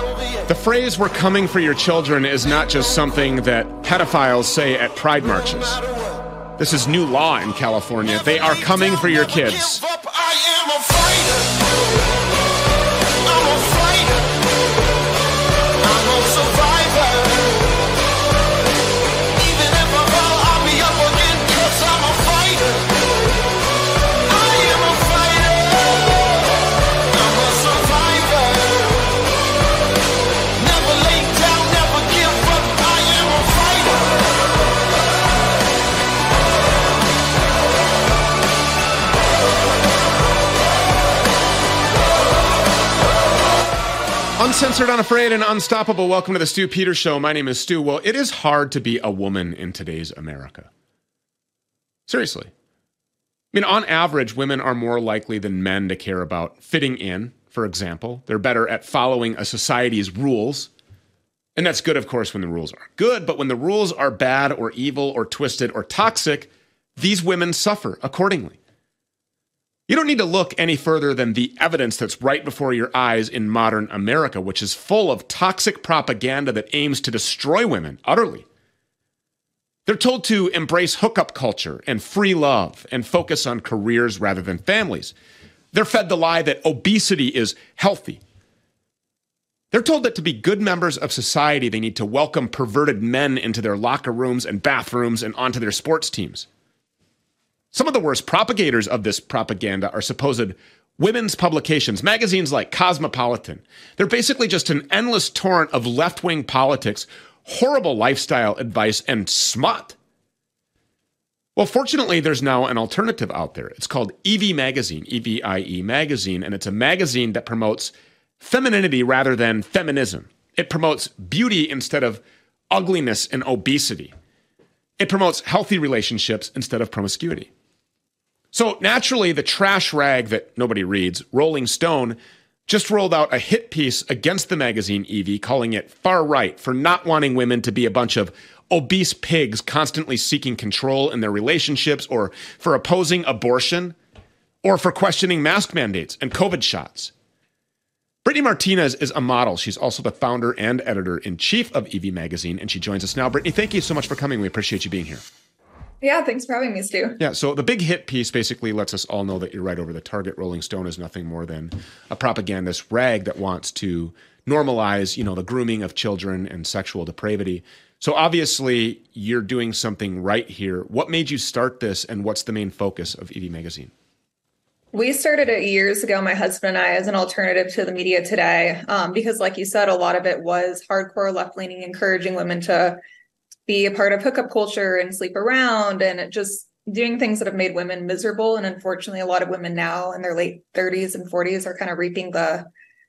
The phrase, "we're coming for your children," is not just something that pedophiles say at pride marches. This is new law in California. They are coming for your kids. Uncensored, unafraid, and unstoppable. Welcome to the Stu Peters Show. My name is Stu. Well, it is hard to be a woman in today's America. Seriously. I mean, on average, women are more likely than men to care about fitting in, for example. They're better at following a society's rules. And that's good, of course, when the rules are good. But when the rules are bad or evil or twisted or toxic, these women suffer accordingly. You don't need to look any further than the evidence that's right before your eyes in modern America, which is full of toxic propaganda that aims to destroy women utterly. They're told to embrace hookup culture and free love and focus on careers rather than families. They're fed the lie that obesity is healthy. They're told that to be good members of society, they need to welcome perverted men into their locker rooms and bathrooms and onto their sports teams. Some of the worst propagators of this propaganda are supposed women's publications, magazines like Cosmopolitan. They're basically just an endless torrent of left-wing politics, horrible lifestyle advice, and smut. Well, fortunately, there's now an alternative out there. It's called Evie Magazine, E-V-I-E Magazine, and it's a magazine that promotes femininity rather than feminism. It promotes beauty instead of ugliness and obesity. It promotes healthy relationships instead of promiscuity. So naturally, the trash rag that nobody reads, Rolling Stone, just rolled out a hit piece against the magazine Evie, calling it far right for not wanting women to be a bunch of obese pigs constantly seeking control in their relationships, or for opposing abortion, or for questioning mask mandates and COVID shots. Brittany Martinez is a model. She's also the founder and editor-in-chief of Evie Magazine, and she joins us now. Brittany, thank you so much for coming. We appreciate you being here. Yeah, thanks for having me, Stu. Yeah, so the big hit piece basically lets us all know that you're right over the target. Rolling Stone is nothing more than a propagandist rag that wants to normalize, the grooming of children and sexual depravity. So obviously, you're doing something right here. What made you start this, and what's the main focus of Evie Magazine? We started it years ago, my husband and I, as an alternative to the media today, because like you said, a lot of it was hardcore left-leaning, encouraging women to be a part of hookup culture and sleep around and just doing things that have made women miserable. And unfortunately, a lot of women now in their late 30s and 40s are kind of reaping the,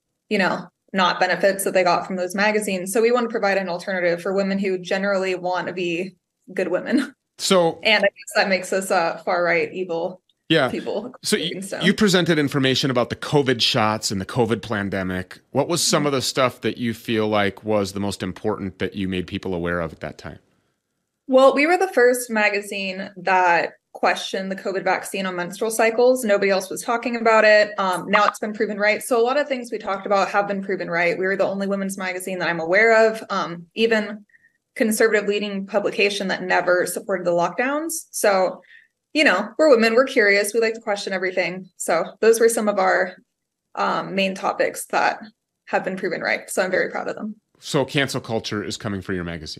not benefits that they got from those magazines. So we want to provide an alternative for women who generally want to be good women. So, and I guess that makes us far-right evil. Yeah. People. So you presented information about the COVID shots and the COVID pandemic. What was some of the stuff that you feel like was the most important that you made people aware of at that time? Well, we were the first magazine that questioned the COVID vaccine on menstrual cycles. Nobody else was talking about it. Now it's been proven right. So a lot of things we talked about have been proven right. We were the only women's magazine that I'm aware of, even conservative leading publication that never supported the lockdowns. So we're women, we're curious, we like to question everything. So those were some of our main topics that have been proven right. So I'm very proud of them. So cancel culture is coming for your magazine.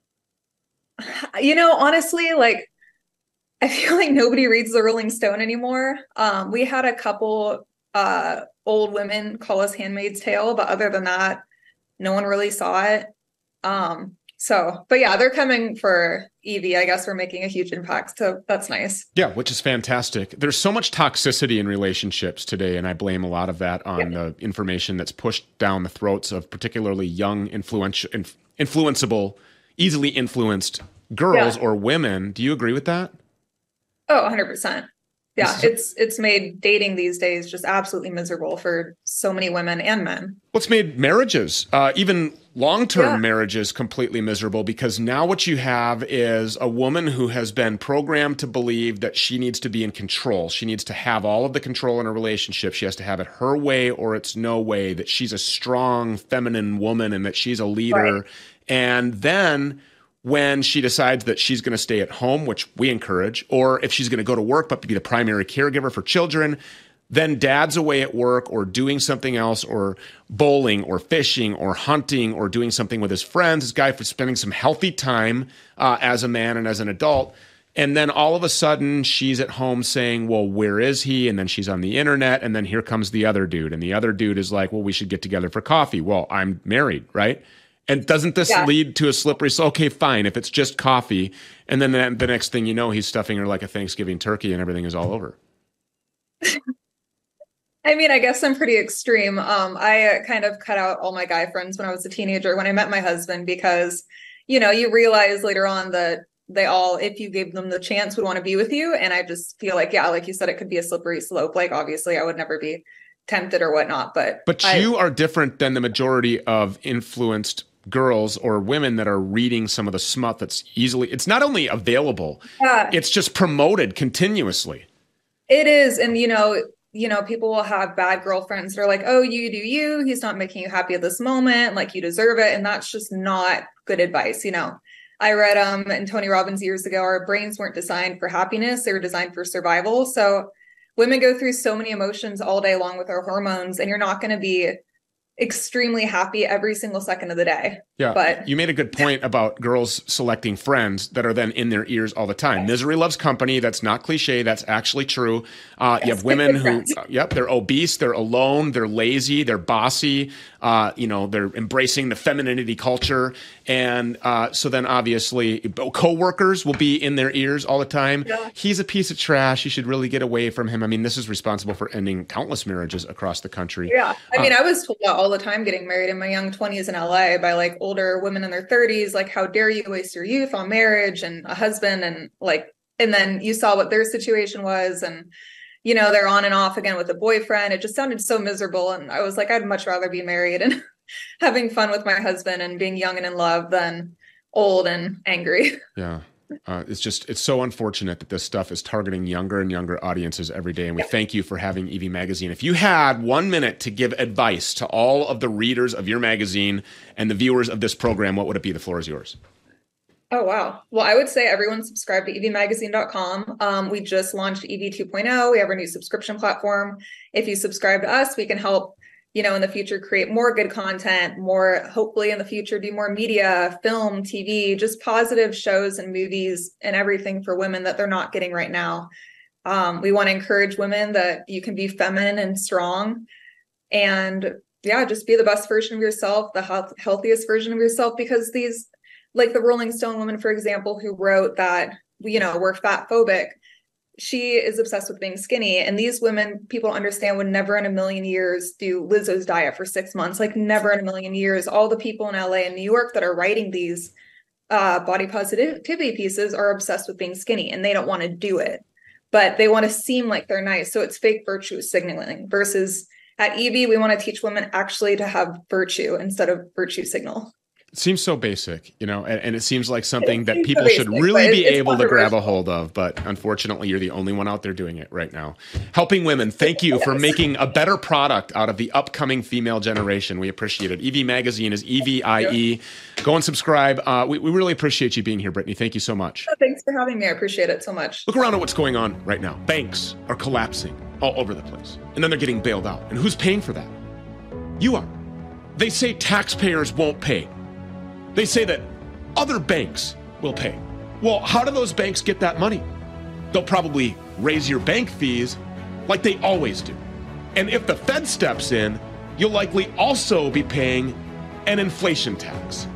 Honestly, I feel like nobody reads the Rolling Stone anymore. We had a couple old women call us Handmaid's Tale, but other than that, no one really saw it. But yeah, they're coming for Evie. I guess we're making a huge impact. So that's nice. Yeah, which is fantastic. There's so much toxicity in relationships today, and I blame a lot of that on the information that's pushed down the throats of particularly young, influenceable, easily influenced girls or women. Do you agree with that? Oh, 100%. Yeah, it's made dating these days just absolutely miserable for so many women and men. Well, it's made marriages, even Long-term marriage is completely miserable because now what you have is a woman who has been programmed to believe that she needs to be in control. She needs to have all of the control in a relationship. She has to have it her way or it's no way, that she's a strong feminine woman and that she's a leader. Right. And then when she decides that she's going to stay at home, which we encourage, or if she's going to go to work but be the primary caregiver for children, then dad's away at work or doing something else or bowling or fishing or hunting or doing something with his friends, this guy for spending some healthy time as a man and as an adult. And then all of a sudden she's at home saying, well, where is he? And then she's on the internet. And then here comes the other dude. And the other dude is like, well, we should get together for coffee. Well, I'm married, right? And doesn't this lead to a slippery slope? Okay, fine, if it's just coffee. And then the next thing you know, he's stuffing her like a Thanksgiving turkey and everything is all over. I mean, I guess I'm pretty extreme. I kind of cut out all my guy friends when I was a teenager when I met my husband because, you know, you realize later on that they all, if you gave them the chance, would want to be with you. And I just feel like, yeah, like you said, it could be a slippery slope. Like, obviously, I would never be tempted or whatnot. But you are different than the majority of influenced girls or women that are reading some of the smut that's easily, it's not only available, it's just promoted continuously. It is. And, you know, people will have bad girlfriends that are like, oh, you do you. He's not making you happy at this moment. Like, you deserve it. And that's just not good advice. You know, I read in Tony Robbins years ago, our brains weren't designed for happiness. They were designed for survival. So women go through so many emotions all day long with our hormones, and you're not going to be extremely happy every single second of the day. Yeah. But you made a good point about girls selecting friends that are then in their ears all the time. Yes. Misery loves company. That's not cliche. That's actually true. You have women who, they're obese, they're alone, they're lazy, they're bossy, they're embracing the femininity culture. And so then obviously coworkers will be in their ears all the time. Yeah. He's a piece of trash. You should really get away from him. I mean, this is responsible for ending countless marriages across the country. Yeah. I mean, I was told that all the time getting married in my young 20s in LA by like older women in their 30s, like, how dare you waste your youth on marriage and a husband, and then you saw what their situation was, and you know, they're on and off again with a boyfriend. It just sounded so miserable. And I was like, I'd much rather be married and having fun with my husband and being young and in love than old and angry. Yeah. It's so unfortunate that this stuff is targeting younger and younger audiences every day. And we thank you for having EV Magazine. If you had 1 minute to give advice to all of the readers of your magazine and the viewers of this program, what would it be? The floor is yours. Oh, wow. Well, I would say everyone subscribe to evmagazine.com. We just launched EV 2.0. We have our new subscription platform. If you subscribe to us, we can help, you know, in the future, create more good content, more, hopefully in the future, do more media, film, TV, just positive shows and movies and everything for women that they're not getting right now. We want to encourage women that you can be feminine and strong, and just be the best version of yourself, the healthiest version of yourself, because these, like the Rolling Stone woman, for example, who wrote that, you know, we're fat phobic. She is obsessed with being skinny. And these women, people understand, would never in a million years do Lizzo's diet for 6 months, like never in a million years. All the people in LA and New York that are writing these body positivity pieces are obsessed with being skinny, and they don't want to do it, but they want to seem like they're nice. So it's fake virtue signaling, versus at EV, we want to teach women actually to have virtue instead of virtue signal. It seems so basic, you know, and it seems like something that people should really be able to grab a hold of. But unfortunately, you're the only one out there doing it right now. Helping women. Thank you for making a better product out of the upcoming female generation. We appreciate it. EV Magazine is EVIE. Go and subscribe. We really appreciate you being here, Brittany. Thank you so much. Oh, thanks for having me. I appreciate it so much. Look around at what's going on right now. Banks are collapsing all over the place, and then they're getting bailed out. And who's paying for that? You are. They say taxpayers won't pay. They say that other banks will pay. Well, how do those banks get that money? They'll probably raise your bank fees like they always do. And if the Fed steps in, you'll likely also be paying an inflation tax.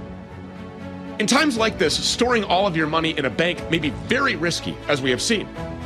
In times like this, storing all of your money in a bank may be very risky, as we have seen.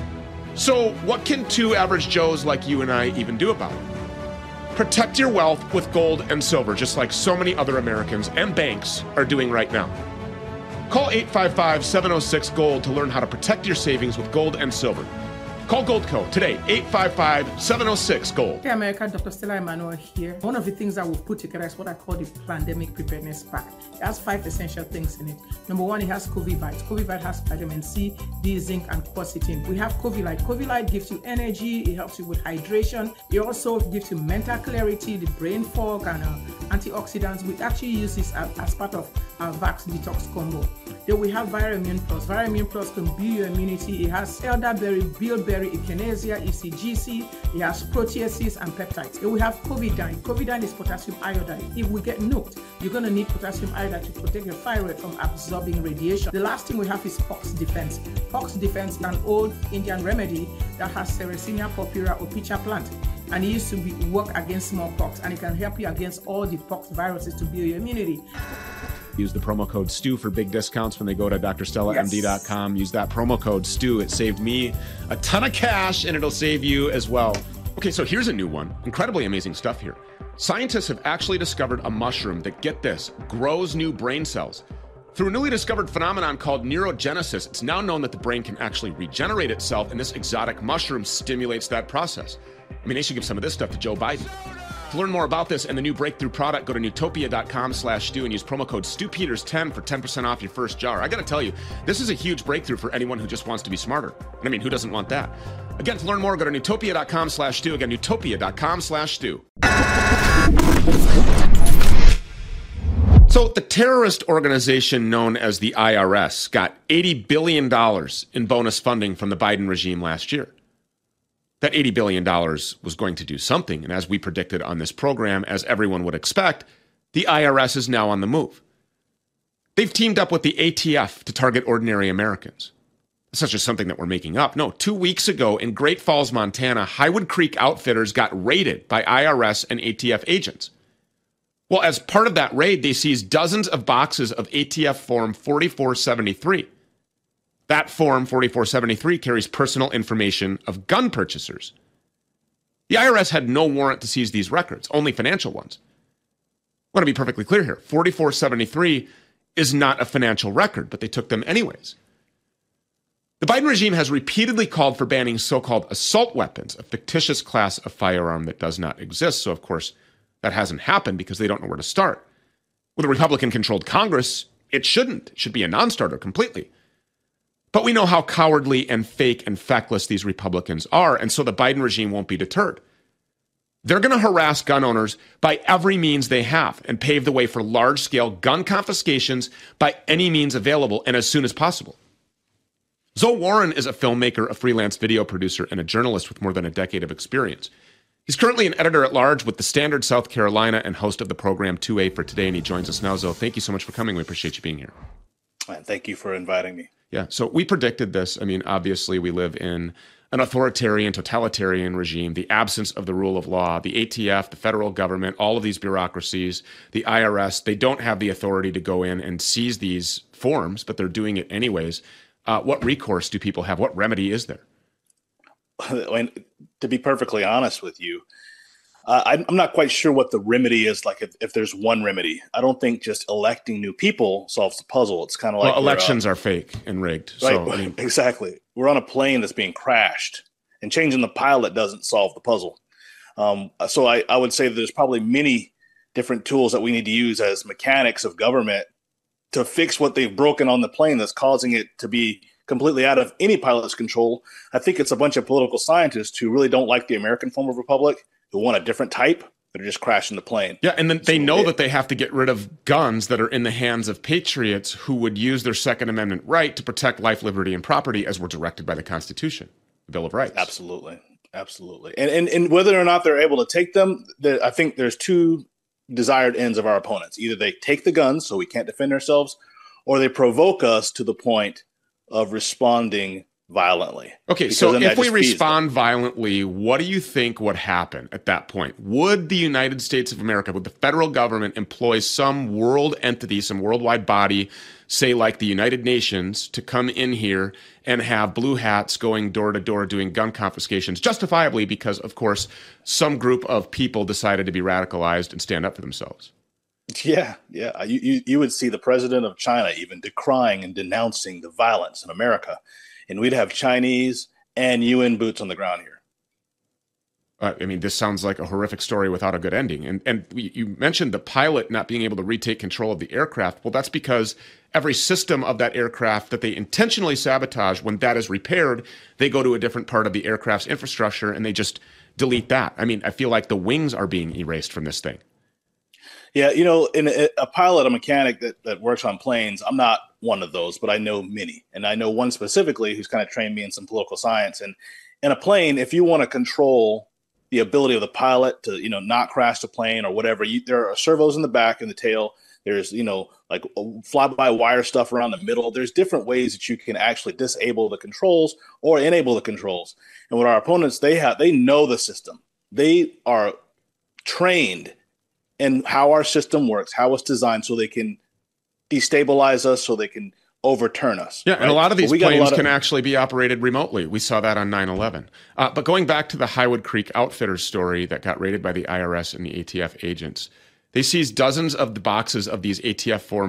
So what can two average Joes like you and I even do about it? Protect your wealth with gold and silver, just like so many other Americans and banks are doing right now. Call 855-706-GOLD to learn how to protect your savings with gold and silver. Call Goldco today, 855-706-GOLD. Hey America, Dr. Stella Emanuel here. One of the things that we've put together is what I call the Pandemic Preparedness Pack. It has 5 essential things in it. Number 1, it has COVID-Vite. COVID-Vite has vitamin C, D, zinc, and quercetin. We have COVID-Lite. COVID-Lite gives you energy, it helps you with hydration. It also gives you mental clarity, the brain fog, and antioxidants. We actually use this as part of our Vax Detox combo. Then we have Vitamin Plus. Vitamin Plus can build your immunity. It has elderberry, bilberry, echinacea, ECGC. It has proteases and peptides. Then we have Covidine. Covidine is potassium iodide. If we get nuked, you're going to need potassium iodide to protect your thyroid from absorbing radiation. The last thing we have is Pox Defense. Pox Defense is an old Indian remedy that has Sericina purpura or pitcher plant. And it used to work against smallpox, and it can help you against all the pox viruses to build your immunity. Use the promo code STU for big discounts when they go to drstellamd.com. Use that promo code STU. It saved me a ton of cash, and it'll save you as well. Okay, so here's a new one. Incredibly amazing stuff here. Scientists have actually discovered a mushroom that, get this, grows new brain cells. Through a newly discovered phenomenon called neurogenesis, it's now known that the brain can actually regenerate itself, and this exotic mushroom stimulates that process. I mean, they should give some of this stuff to Joe Biden. To learn more about this and the new breakthrough product, go to newtopia.com/stew and use promo code StewPeters10 for 10% off your first jar. I got to tell you, this is a huge breakthrough for anyone who just wants to be smarter. And I mean, who doesn't want that? Again, to learn more, go to newtopia.com/stew. Again, newtopia.com/stew. So the terrorist organization known as the IRS got $80 billion in bonus funding from the Biden regime last year. That $80 billion was going to do something. And as we predicted on this program, as everyone would expect, the IRS is now on the move. They've teamed up with the ATF to target ordinary Americans. It's not just something that we're making up. No, 2 weeks ago in Great Falls, Montana, Highwood Creek Outfitters got raided by IRS and ATF agents. Well, as part of that raid, they seized dozens of boxes of ATF Form 4473. That Form 4473 carries personal information of gun purchasers. The IRS had no warrant to seize these records, only financial ones. I want to be perfectly clear here. 4473 is not a financial record, but they took them anyways. The Biden regime has repeatedly called for banning so-called assault weapons, a fictitious class of firearm that does not exist. So, of course, that hasn't happened because they don't know where to start. With a Republican-controlled Congress, it shouldn't. It should be a non-starter completely. But we know how cowardly and fake and feckless these Republicans are, and so the Biden regime won't be deterred. They're going to harass gun owners by every means they have and pave the way for large-scale gun confiscations by any means available and as soon as possible. Zoe Warren is a filmmaker, a freelance video producer, and a journalist with more than a decade of experience. He's currently an editor-at-large with The Standard South Carolina and host of the program 2A for Today, and he joins us now. Zoe, thank you so much for coming. We appreciate you being here. And thank you for inviting me. Yeah, so we predicted this. I mean, obviously, we live in an authoritarian, totalitarian regime, the absence of the rule of law, the ATF, the federal government, all of these bureaucracies, the IRS, they don't have the authority to go in and seize these forms, but they're doing it anyways. What recourse do people have? What remedy is there? To be perfectly honest with you, I'm not quite sure what the remedy is, like if there's one remedy. I don't think just electing new people solves the puzzle. It's kind of like elections are fake and rigged. Right, So, exactly. We're on a plane that's being crashed, and changing the pilot doesn't solve the puzzle. So I would say that there's probably many different tools that we need to use as mechanics of government to fix what they've broken on the plane that's causing it to be completely out of any pilot's control. I think it's a bunch of political scientists who really don't like the American form of republic, who want a different type, that are just crashing the plane. Yeah, and then they know that they have to get rid of guns that are in the hands of patriots who would use their Second Amendment right to protect life, liberty, and property as we're directed by the Constitution, the Bill of Rights. Absolutely. Absolutely. And whether or not they're able to take them, I think there's two desired ends of our opponents. Either they take the guns so we can't defend ourselves, or they provoke us to the point of responding violently. Okay, so if we respond violently, what do you think would happen at that point? Would the United States of America, would the federal government employ some world entity, some worldwide body, say like the United Nations, to come in here and have blue hats going door to door doing gun confiscations, justifiably because, of course, some group of people decided to be radicalized and stand up for themselves? Yeah. You would see the president of China even decrying and denouncing the violence in America. And we'd have Chinese and UN boots on the ground here. I mean, this sounds like a horrific story without a good ending. And you mentioned the pilot not being able to retake control of the aircraft. Well, that's because every system of that aircraft that they intentionally sabotage, when that is repaired, they go to a different part of the aircraft's infrastructure and they just delete that. I mean, I feel like the wings are being erased from this thing. Yeah, in a pilot, a mechanic that works on planes, I'm not one of those, but I know many. And I know one specifically who's kind of trained me in some political science. And in a plane, if you want to control the ability of the pilot to, not crash the plane or whatever, there are servos in the back and the tail. There's, like fly-by-wire stuff around the middle. There's different ways that you can actually disable the controls or enable the controls. And what our opponents, they know the system. They are trained in how our system works, how it's designed, so they can destabilize us, so they can overturn us. Yeah, right? and a lot of these planes can actually be operated remotely. We saw that on 9/11. But going back to the Highwood Creek Outfitters story that got raided by the IRS and the ATF agents, they seized dozens of the boxes of these ATF Form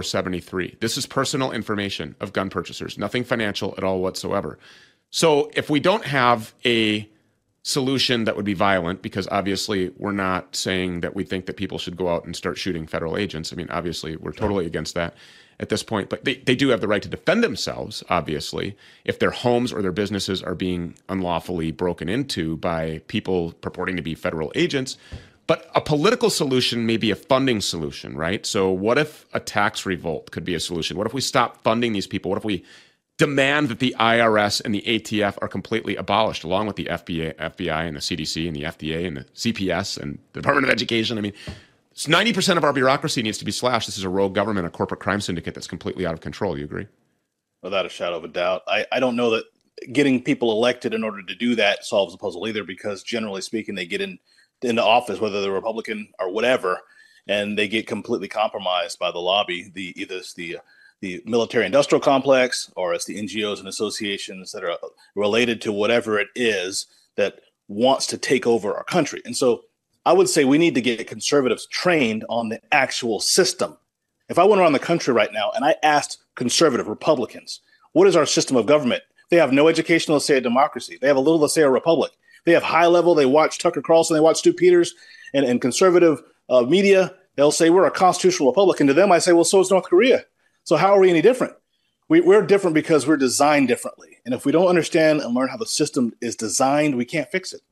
4473. This is personal information of gun purchasers, nothing financial at all whatsoever. So if we don't have a solution that would be violent, because obviously we're not saying that we think that people should go out and start shooting federal agents. I mean, obviously we're totally against that at this point, but they do have the right to defend themselves, obviously, if their homes or their businesses are being unlawfully broken into by people purporting to be federal agents. But a political solution may be a funding solution, right? So what if a tax revolt could be a solution? What if we stop funding these people? What if we demand that the IRS and the ATF are completely abolished, along with the FBI and the CDC and the FDA and the CPS and the Department of Education? I mean, 90% of our bureaucracy needs to be slashed. This is a rogue government, a corporate crime syndicate that's completely out of control. You agree? Without a shadow of a doubt. I don't know that getting people elected in order to do that solves the puzzle either, because generally speaking, they get into office, whether they're Republican or whatever, and they get completely compromised by the lobby, either it's the military industrial complex, or it's the NGOs and associations that are related to whatever it is that wants to take over our country. And so I would say we need to get conservatives trained on the actual system. If I went around the country right now and I asked conservative Republicans, what is our system of government? They have no education, let's say a democracy. They have a little, let's say a republic. They have high level, they watch Tucker Carlson, they watch Stu Peters and conservative media. They'll say we're a constitutional republic. And to them, I say, well, so is North Korea. So how are we any different? We're different because we're designed differently. And if we don't understand and learn how the system is designed, we can't fix it.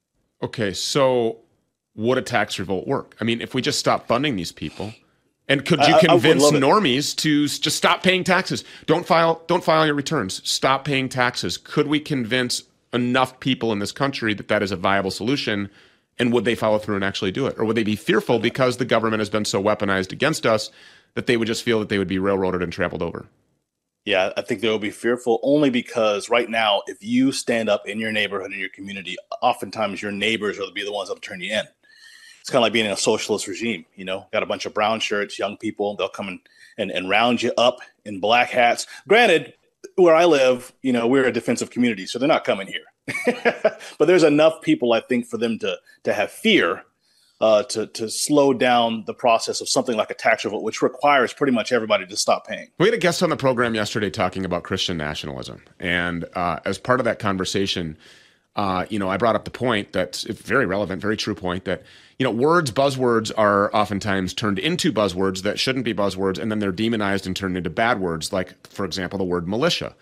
Okay, so would a tax revolt work? I mean, if we just stop funding these people, and could you convince normies to just stop paying taxes? Don't file your returns. Stop paying taxes. Could we convince enough people in this country that that is a viable solution? And would they follow through and actually do it? Or would they be fearful because the government has been so weaponized against us that they would just feel that they would be railroaded and traveled over? Yeah, I think they will be fearful only because right now, if you stand up in your neighborhood, in your community, oftentimes your neighbors will be the ones that will turn you in. It's kind of like being in a socialist regime, got a bunch of brown shirts, young people, they'll come and round you up in black hats. Granted, where I live, we're a defensive community, so they're not coming here. But there's enough people, I think, for them to have fear to slow down the process of something like a tax revolt, which requires pretty much everybody to stop paying. We had a guest on the program yesterday talking about Christian nationalism. And as part of that conversation, I brought up the point that's very relevant, very true point that, buzzwords are oftentimes turned into buzzwords that shouldn't be buzzwords, and then they're demonized and turned into bad words, like, for example, the word militia.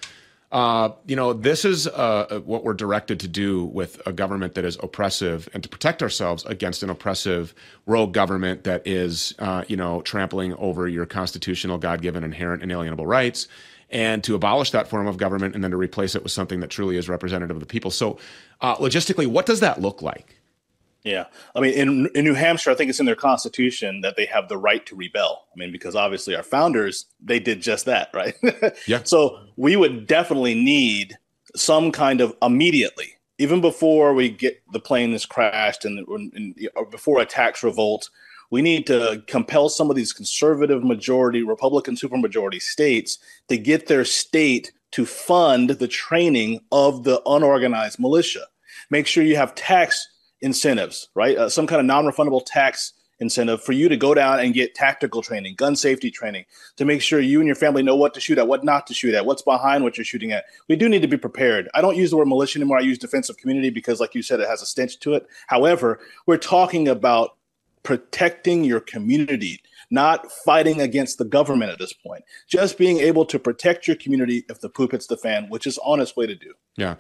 This is what we're directed to do with a government that is oppressive, and to protect ourselves against an oppressive rogue government that is, trampling over your constitutional, God-given, inherent, inalienable rights, and to abolish that form of government and then to replace it with something that truly is representative of the people. So logistically, what does that look like? Yeah. I mean, in New Hampshire, I think it's in their constitution that they have the right to rebel. I mean, because obviously our founders, they did just that, right? Yeah. So we would definitely need some kind of immediately, even before we get the plane that's crashed or before a tax revolt, we need to compel some of these conservative majority, Republican supermajority states to get their state to fund the training of the unorganized militia. Make sure you have tax incentives, right? Some kind of non-refundable tax incentive for you to go down and get tactical training, gun safety training, to make sure you and your family know what to shoot at, what not to shoot at, what's behind what you're shooting at. We do need to be prepared. I don't use the word militia anymore. I use defensive community because, like you said, it has a stench to it. However, we're talking about protecting your community, not fighting against the government at this point. Just being able to protect your community if the poop hits the fan, which is on its way to do. Yeah.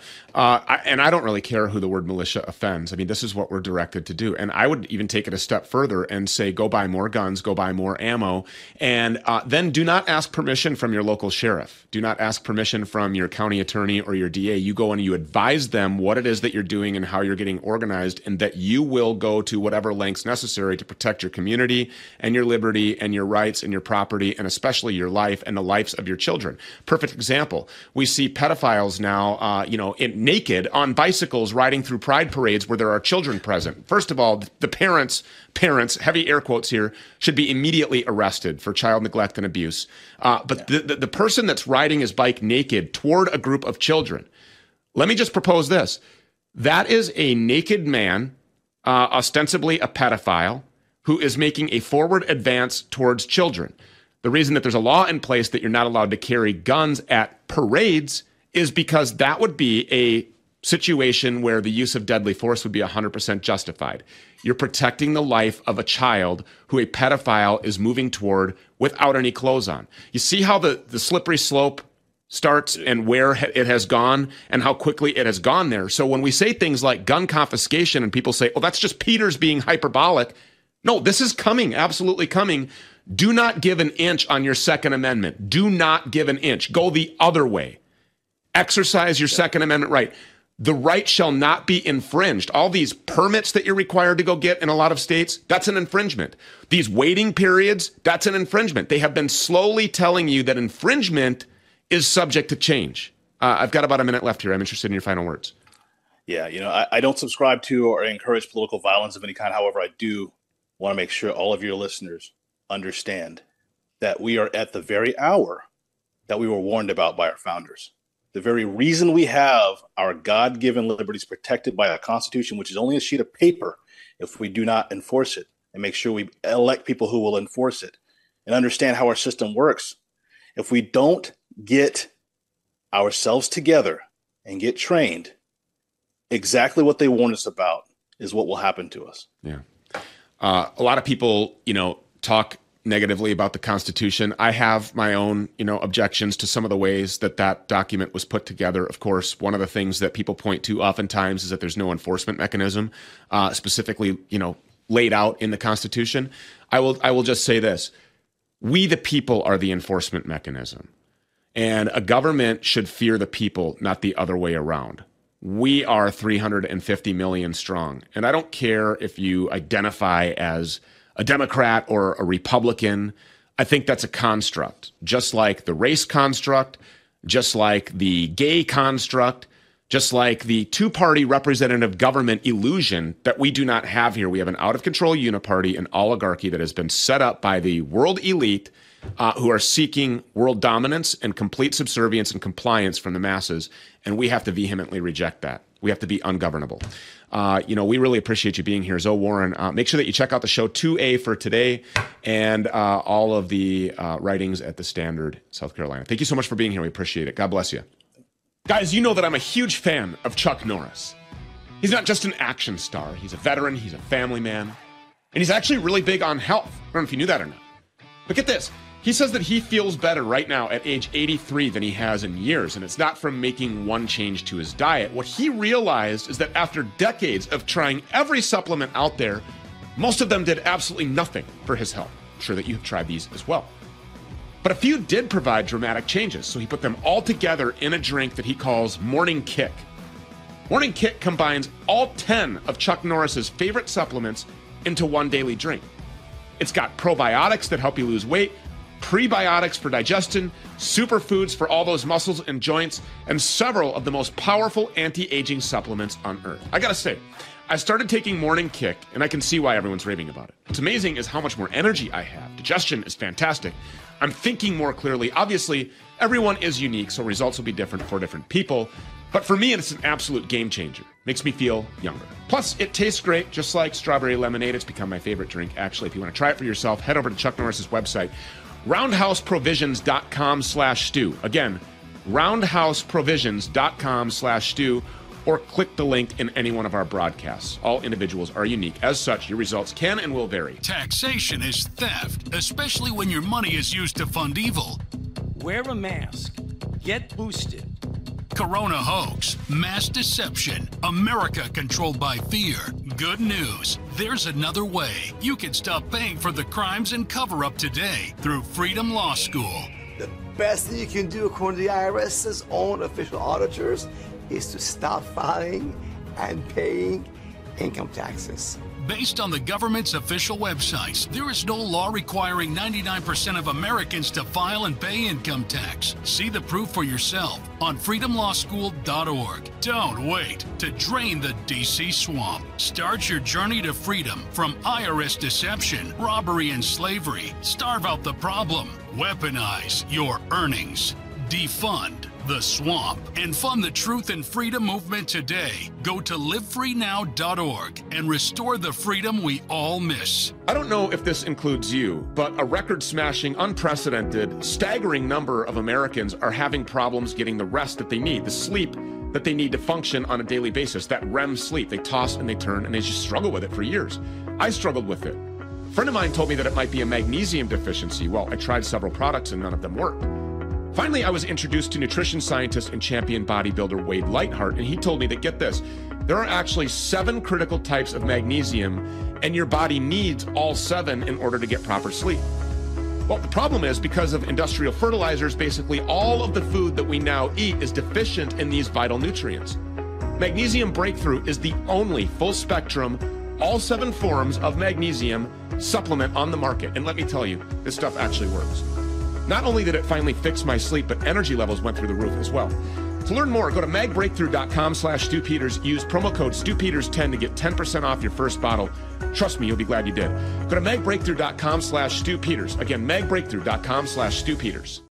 And I don't really care who the word militia offends. I mean, this is what we're directed to do. And I would even take it a step further and say, go buy more guns, go buy more ammo, and then do not ask permission from your local sheriff. Do not ask permission from your county attorney or your DA. You go and you advise them what it is that you're doing and how you're getting organized, and that you will go to whatever lengths necessary to protect your community and your liberty and your rights and your property, and especially your life and the lives of your children. Perfect example. We see pedophiles now, naked on bicycles riding through pride parades where there are children present. First of all, the parents, heavy air quotes here, should be immediately arrested for child neglect and abuse. But the person that's riding his bike naked toward a group of children, let me just propose this. That is a naked man, ostensibly a pedophile, who is making a forward advance towards children. The reason that there's a law in place that you're not allowed to carry guns at parades is because that would be a situation where the use of deadly force would be 100% justified. You're protecting the life of a child who a pedophile is moving toward without any clothes on. You see how the slippery slope starts and where it has gone and how quickly it has gone there. So when we say things like gun confiscation and people say, oh, that's just Peters being hyperbolic. No, this is coming, absolutely coming. Do not give an inch on your Second Amendment. Do not give an inch. Go the other way. Exercise your Second Amendment right. The right shall not be infringed. All these permits that you're required to go get in a lot of states, that's an infringement. These waiting periods, that's an infringement. They have been slowly telling you that infringement is subject to change. I've got about a minute left here. I'm interested in your final words. Yeah, I don't subscribe to or encourage political violence of any kind. However, I do want to make sure all of your listeners understand that we are at the very hour that we were warned about by our founders. The very reason we have our God-given liberties protected by a Constitution, which is only a sheet of paper, if we do not enforce it and make sure we elect people who will enforce it and understand how our system works. If we don't get ourselves together and get trained, exactly what they warned us about is what will happen to us. Yeah. A lot of people, talk negatively about the Constitution. I have my own, objections to some of the ways that document was put together. Of course, one of the things that people point to oftentimes is that there's no enforcement mechanism, specifically, laid out in the Constitution. I will just say this. We, the people, are the enforcement mechanism. And a government should fear the people, not the other way around. We are 350 million strong. And I don't care if you identify as a Democrat or a Republican. I think that's a construct, just like the race construct, just like the gay construct, just like the two-party representative government illusion that we do not have here. We have an out-of-control uniparty, an oligarchy that has been set up by the world elite who are seeking world dominance and complete subservience and compliance from the masses, and we have to vehemently reject that. We have to be ungovernable. We really appreciate you being here, Zoe Warren. Make sure that you check out the show 2A for today and all of the writings at the Standard, South Carolina. Thank you so much for being here. We appreciate it. God bless you. Guys, you know that I'm a huge fan of Chuck Norris. He's not just an action star. He's a veteran. He's a family man. And he's actually really big on health. I don't know if you knew that or not. But get this. He says that he feels better right now at age 83 than he has in years, and it's not from making one change to his diet. What he realized is that after decades of trying every supplement out there, most of them did absolutely nothing for his health. I'm sure that you've tried these as well. But a few did provide dramatic changes, so he put them all together in a drink that he calls Morning Kick. Morning Kick combines all 10 of Chuck Norris's favorite supplements into one daily drink. It's got probiotics that help you lose weight, prebiotics for digestion, superfoods for all those muscles and joints, and several of the most powerful anti-aging supplements on earth. I gotta say, I started taking Morning Kick, and I can see why everyone's raving about it. What's amazing is how much more energy I have. Digestion is fantastic. I'm thinking more clearly. Obviously, everyone is unique, so results will be different for different people. But for me, it's an absolute game changer. Makes me feel younger. Plus, it tastes great, just like strawberry lemonade. It's become my favorite drink. Actually, if you want to try it for yourself, head over to Chuck Norris's website, roundhouseprovisions.com/stew. Again, roundhouseprovisions.com/stew, or click the link in any one of our broadcasts. All individuals are unique. As such, your results can and will vary. Taxation is theft, especially when your money is used to fund evil. Wear a mask. Get boosted. Corona hoax, mass deception, America controlled by fear. Good news, there's another way. You can stop paying for the crimes and cover-up today through Freedom Law School. The best thing you can do, according to the IRS's own official auditors, is to stop filing and paying income taxes. Based on the government's official websites, there is no law requiring 99% of Americans to file and pay income tax. See the proof for yourself on freedomlawschool.org. Don't wait to drain the DC swamp. Start your journey to freedom from IRS deception, robbery, and slavery. Starve out the problem. Weaponize your earnings. Defund the swamp and fund the truth and freedom movement today. Go to livefreenow.org and restore the freedom we all miss. I don't know if this includes you, but a record-smashing, unprecedented, staggering number of Americans are having problems getting the rest that they need, the sleep that they need to function on a daily basis, that REM sleep. They toss and they turn and they just struggle with it for years. I struggled with it. A friend of mine told me that it might be a magnesium deficiency. Well, I tried several products and none of them worked. Finally, I was introduced to nutrition scientist and champion bodybuilder Wade Lightheart, and he told me that, get this, there are actually 7 critical types of magnesium, and your body needs all 7 in order to get proper sleep. Well, the problem is, because of industrial fertilizers, basically all of the food that we now eat is deficient in these vital nutrients. Magnesium Breakthrough is the only full-spectrum, all 7 forms of magnesium supplement on the market, and let me tell you, this stuff actually works. Not only did it finally fix my sleep, but energy levels went through the roof as well. To learn more, go to magbreakthrough.com/StuPeters. Use promo code StuPeters10 to get 10% off your first bottle. Trust me, you'll be glad you did. Go to magbreakthrough.com/StuPeters. Again, magbreakthrough.com/StuPeters.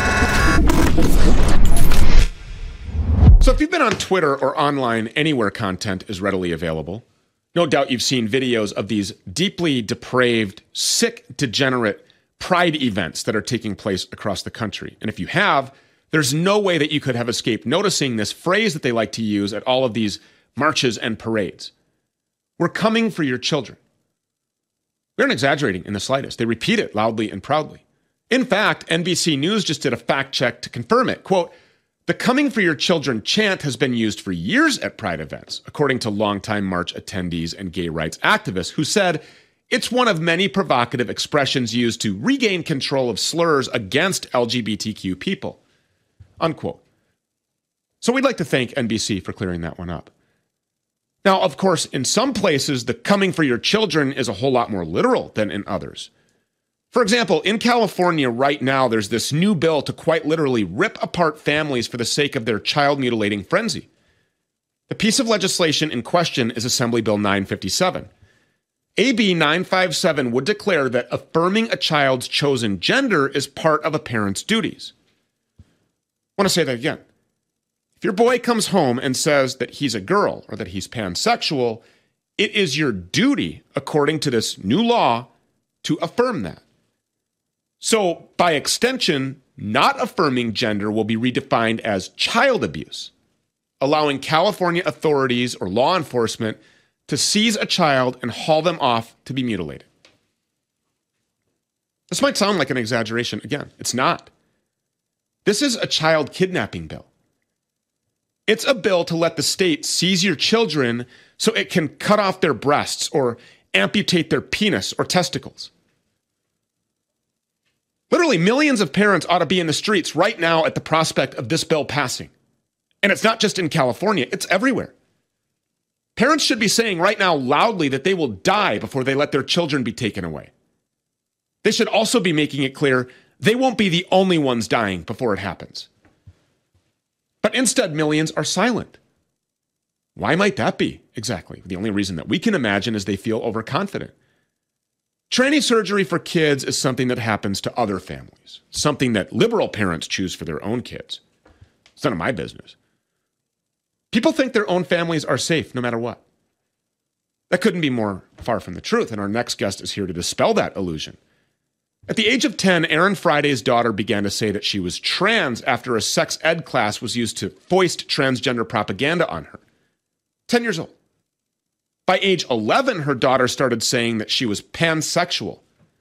So if you've been on Twitter or online, anywhere content is readily available. No doubt you've seen videos of these deeply depraved, sick, degenerate pride events that are taking place across the country. And if you have, there's no way that you could have escaped noticing this phrase that they like to use at all of these marches and parades. We're coming for your children. We aren't exaggerating in the slightest. They repeat it loudly and proudly. In fact, NBC News just did a fact check to confirm it. Quote, "The coming for your children chant has been used for years at pride events," according to longtime march attendees and gay rights activists who said, "It's one of many provocative expressions used to regain control of slurs against LGBTQ people." Unquote. So we'd like to thank NBC for clearing that one up. Now, of course, in some places, the coming for your children is a whole lot more literal than in others. For example, in California right now, there's this new bill to quite literally rip apart families for the sake of their child-mutilating frenzy. The piece of legislation in question is Assembly Bill 957. AB 957 would declare that affirming a child's chosen gender is part of a parent's duties. I want to say that again. If your boy comes home and says that he's a girl or that he's pansexual, it is your duty, according to this new law, to affirm that. So, by extension, not affirming gender will be redefined as child abuse, allowing California authorities or law enforcement to seize a child and haul them off to be mutilated. This might sound like an exaggeration. Again, it's not. This is a child kidnapping bill. It's a bill to let the state seize your children so it can cut off their breasts or amputate their penis or testicles. Literally, millions of parents ought to be in the streets right now at the prospect of this bill passing. And it's not just in California, it's everywhere. Parents should be saying right now loudly that they will die before they let their children be taken away. They should also be making it clear they won't be the only ones dying before it happens. But instead, millions are silent. Why might that be? Exactly. The only reason that we can imagine is they feel overconfident. Tranny surgery for kids is something that happens to other families, something that liberal parents choose for their own kids. It's none of my business. People think their own families are safe no matter what. That couldn't be more far from the truth, and our next guest is here to dispel that illusion. At the age of 10, Aaron Friday's daughter began to say that she was trans after a sex ed class was used to foist transgender propaganda on her. 10 years old. By age 11, her daughter started saying that she was pansexual.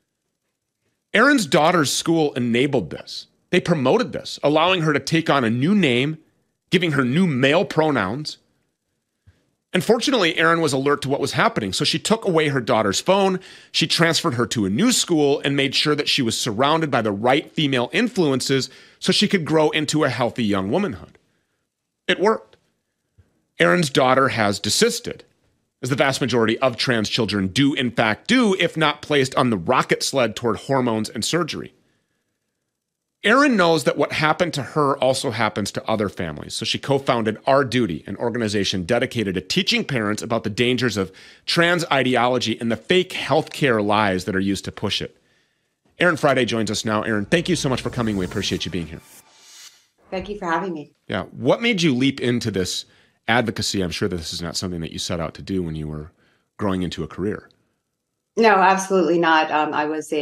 Aaron's daughter's school enabled this. They promoted this, allowing her to take on a new name, giving her new male pronouns. And fortunately, Aaron was alert to what was happening, so she took away her daughter's phone, she transferred her to a new school, and made sure that she was surrounded by the right female influences so she could grow into a healthy young womanhood. It worked. Aaron's daughter has desisted, as the vast majority of trans children do in fact do, if not placed on the rocket sled toward hormones and surgery. Aaron knows that what happened to her also happens to other families, so she co-founded Our Duty, an organization dedicated to teaching parents about the dangers of trans ideology and the fake healthcare lies that are used to push it. Aaron Friday joins us now. Aaron, thank you so much for coming. We appreciate you being here. Thank you for having me. Yeah. What made you leap into this advocacy? I'm sure that this is not something that you set out to do when you were growing into a career. No, absolutely not. I was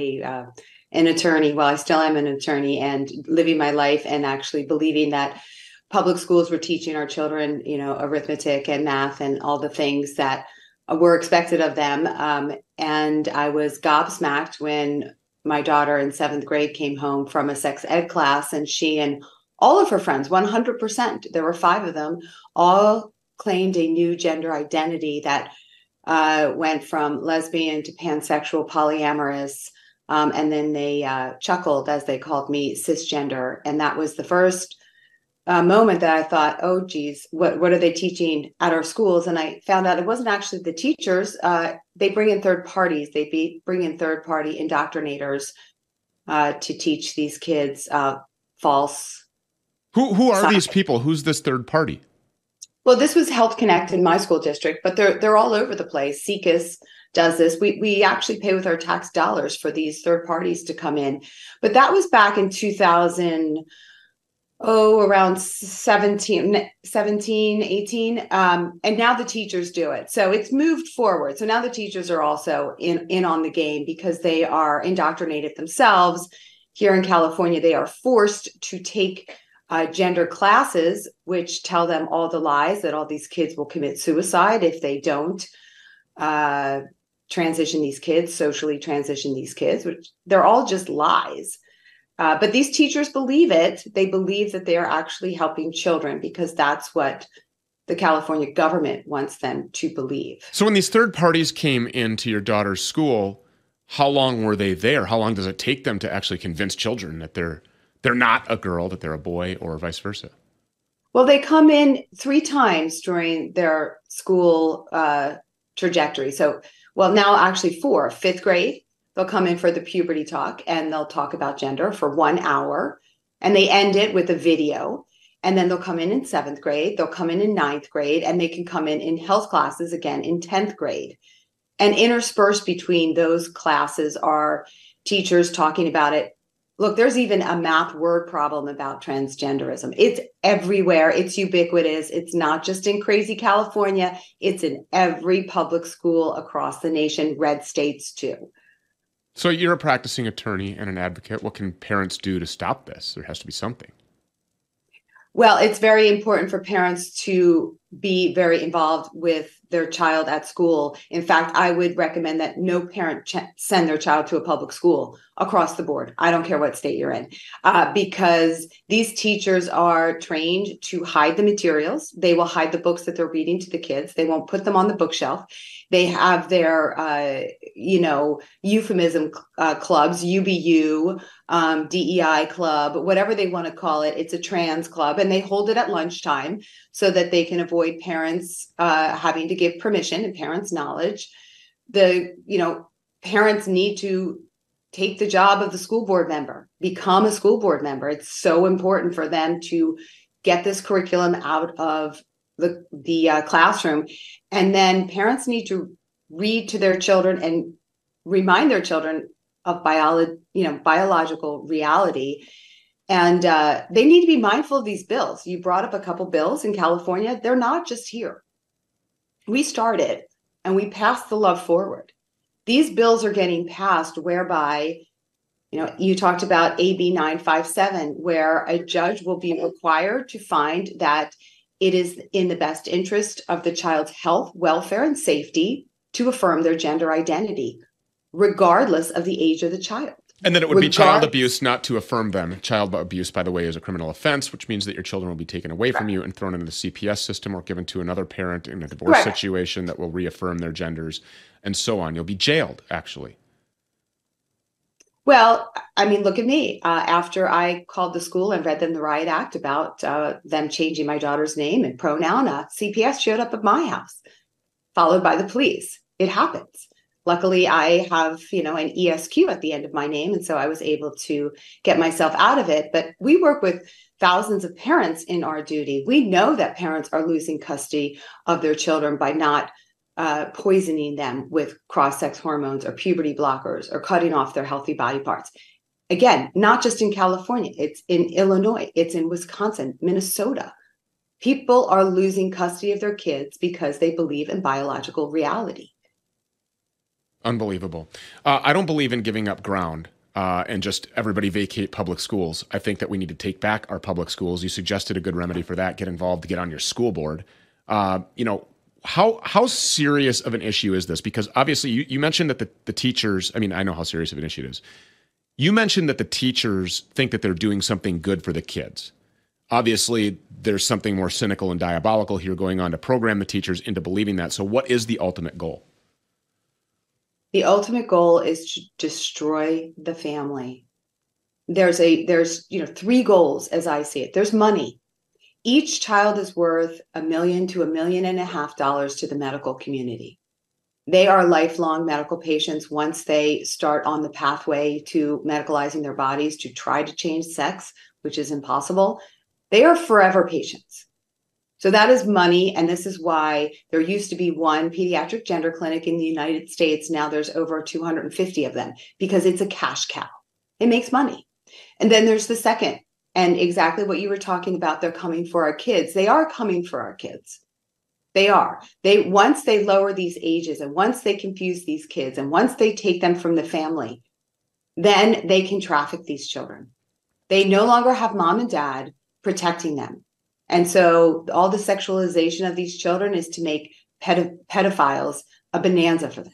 an attorney. Well, I still am an attorney, and living my life and actually believing that public schools were teaching our children, arithmetic and math and all the things that were expected of them. And I was gobsmacked when my daughter in 7th grade came home from a sex ed class, and she and all of her friends, 100%, there were 5 of them, all claimed a new gender identity that went from lesbian to pansexual, polyamorous. And then they chuckled as they called me cisgender. And that was the first moment that I thought, oh, geez, what are they teaching at our schools? And I found out it wasn't actually the teachers. They bring in third parties. They bring in third-party indoctrinators to teach these kids false. Who are these people? Who's this third party? Well, this was Health Connect in my school district, but they're all over the place. SIECUS does this. We actually pay with our tax dollars for these third parties to come in. But that was back in 2000, around 17, 18. And now the teachers do it. So it's moved forward. So now the teachers are also in on the game because they are indoctrinated themselves. Here in California, they are forced to take gender classes, which tell them all the lies that all these kids will commit suicide if they don't transition these kids, socially transition these kids, which they're all just lies. But these teachers believe it. They believe that they are actually helping children because that's what the California government wants them to believe. So when these third parties came into your daughter's school, how long were they there? How long does it take them to actually convince children that they're not a girl, that they're a boy, or vice versa? Well, they come in 3 times during their school trajectory. So, well, now actually 4. 5th grade, they'll come in for the puberty talk and they'll talk about gender for 1 hour, and they end it with a video. And then they'll come in 7th grade, they'll come in 9th grade, and they can come in health classes again in 10th grade. And interspersed between those classes are teachers talking about it. Look, there's even a math word problem about transgenderism. It's everywhere. It's ubiquitous. It's not just in crazy California. It's in every public school across the nation, red states too. So you're a practicing attorney and an advocate. What can parents do to stop this? There has to be something. Well, it's very important for parents to be very involved with their child at school. In fact, I would recommend that no parent send their child to a public school across the board. I don't care what state you're in, because these teachers are trained to hide the materials. They will hide the books that they're reading to the kids. They won't put them on the bookshelf. They have their, euphemism clubs, UBU, DEI club, whatever they want to call it. It's a trans club, and they hold it at lunchtime so that they can avoid parents having to give permission and parents' knowledge. Parents need to take the job of the school board member, become a school board member. It's so important for them to get this curriculum out of the classroom. And then parents need to read to their children and remind their children of biological reality. And they need to be mindful of these bills. You brought up a couple bills in California. They're not just here. We started and we passed the love forward. These bills are getting passed whereby, you talked about AB 957, where a judge will be required to find that it is in the best interest of the child's health, welfare, and safety to affirm their gender identity, regardless of the age of the child. And then it would be child abuse not to affirm them. Child abuse, by the way, is a criminal offense, which means that your children will be taken away from you and thrown into the CPS system or given to another parent in a divorce situation that will reaffirm their genders and so on. You'll be jailed, actually. Well, I mean, look at me. After I called the school and read them the riot act about them changing my daughter's name and pronoun, CPS showed up at my house, followed by the police. It happens. Luckily, I have, an ESQ at the end of my name, and so I was able to get myself out of it. But we work with thousands of parents in our duty. We know that parents are losing custody of their children by not poisoning them with cross-sex hormones or puberty blockers or cutting off their healthy body parts. Again, not just in California, it's in Illinois, it's in Wisconsin, Minnesota. People are losing custody of their kids because they believe in biological reality. Unbelievable. I don't believe in giving up ground and just everybody vacate public schools. I think that we need to take back our public schools. You suggested a good remedy for that. Get involved, get on your school board. How serious of an issue is this? Because obviously you mentioned that the teachers, I know how serious of an issue it is. You mentioned that the teachers think that they're doing something good for the kids. Obviously, there's something more cynical and diabolical here going on to program the teachers into believing that. So what is the ultimate goal? The ultimate goal is to destroy the family. There's three goals as I see it. There's money. Each child is worth $1 million to $1.5 million to the medical community. They are lifelong medical patients once they start on the pathway to medicalizing their bodies to try to change sex, which is impossible. They are forever patients. So that is money, and this is why there used to be one pediatric gender clinic in the United States. Now there's over 250 of them because it's a cash cow. It makes money. And then there's the second, and exactly what you were talking about, they're coming for our kids. They are coming for our kids. They are. Once they lower these ages and once they confuse these kids and once they take them from the family, then they can traffic these children. They no longer have mom and dad protecting them. And so all the sexualization of these children is to make pedophiles a bonanza for them.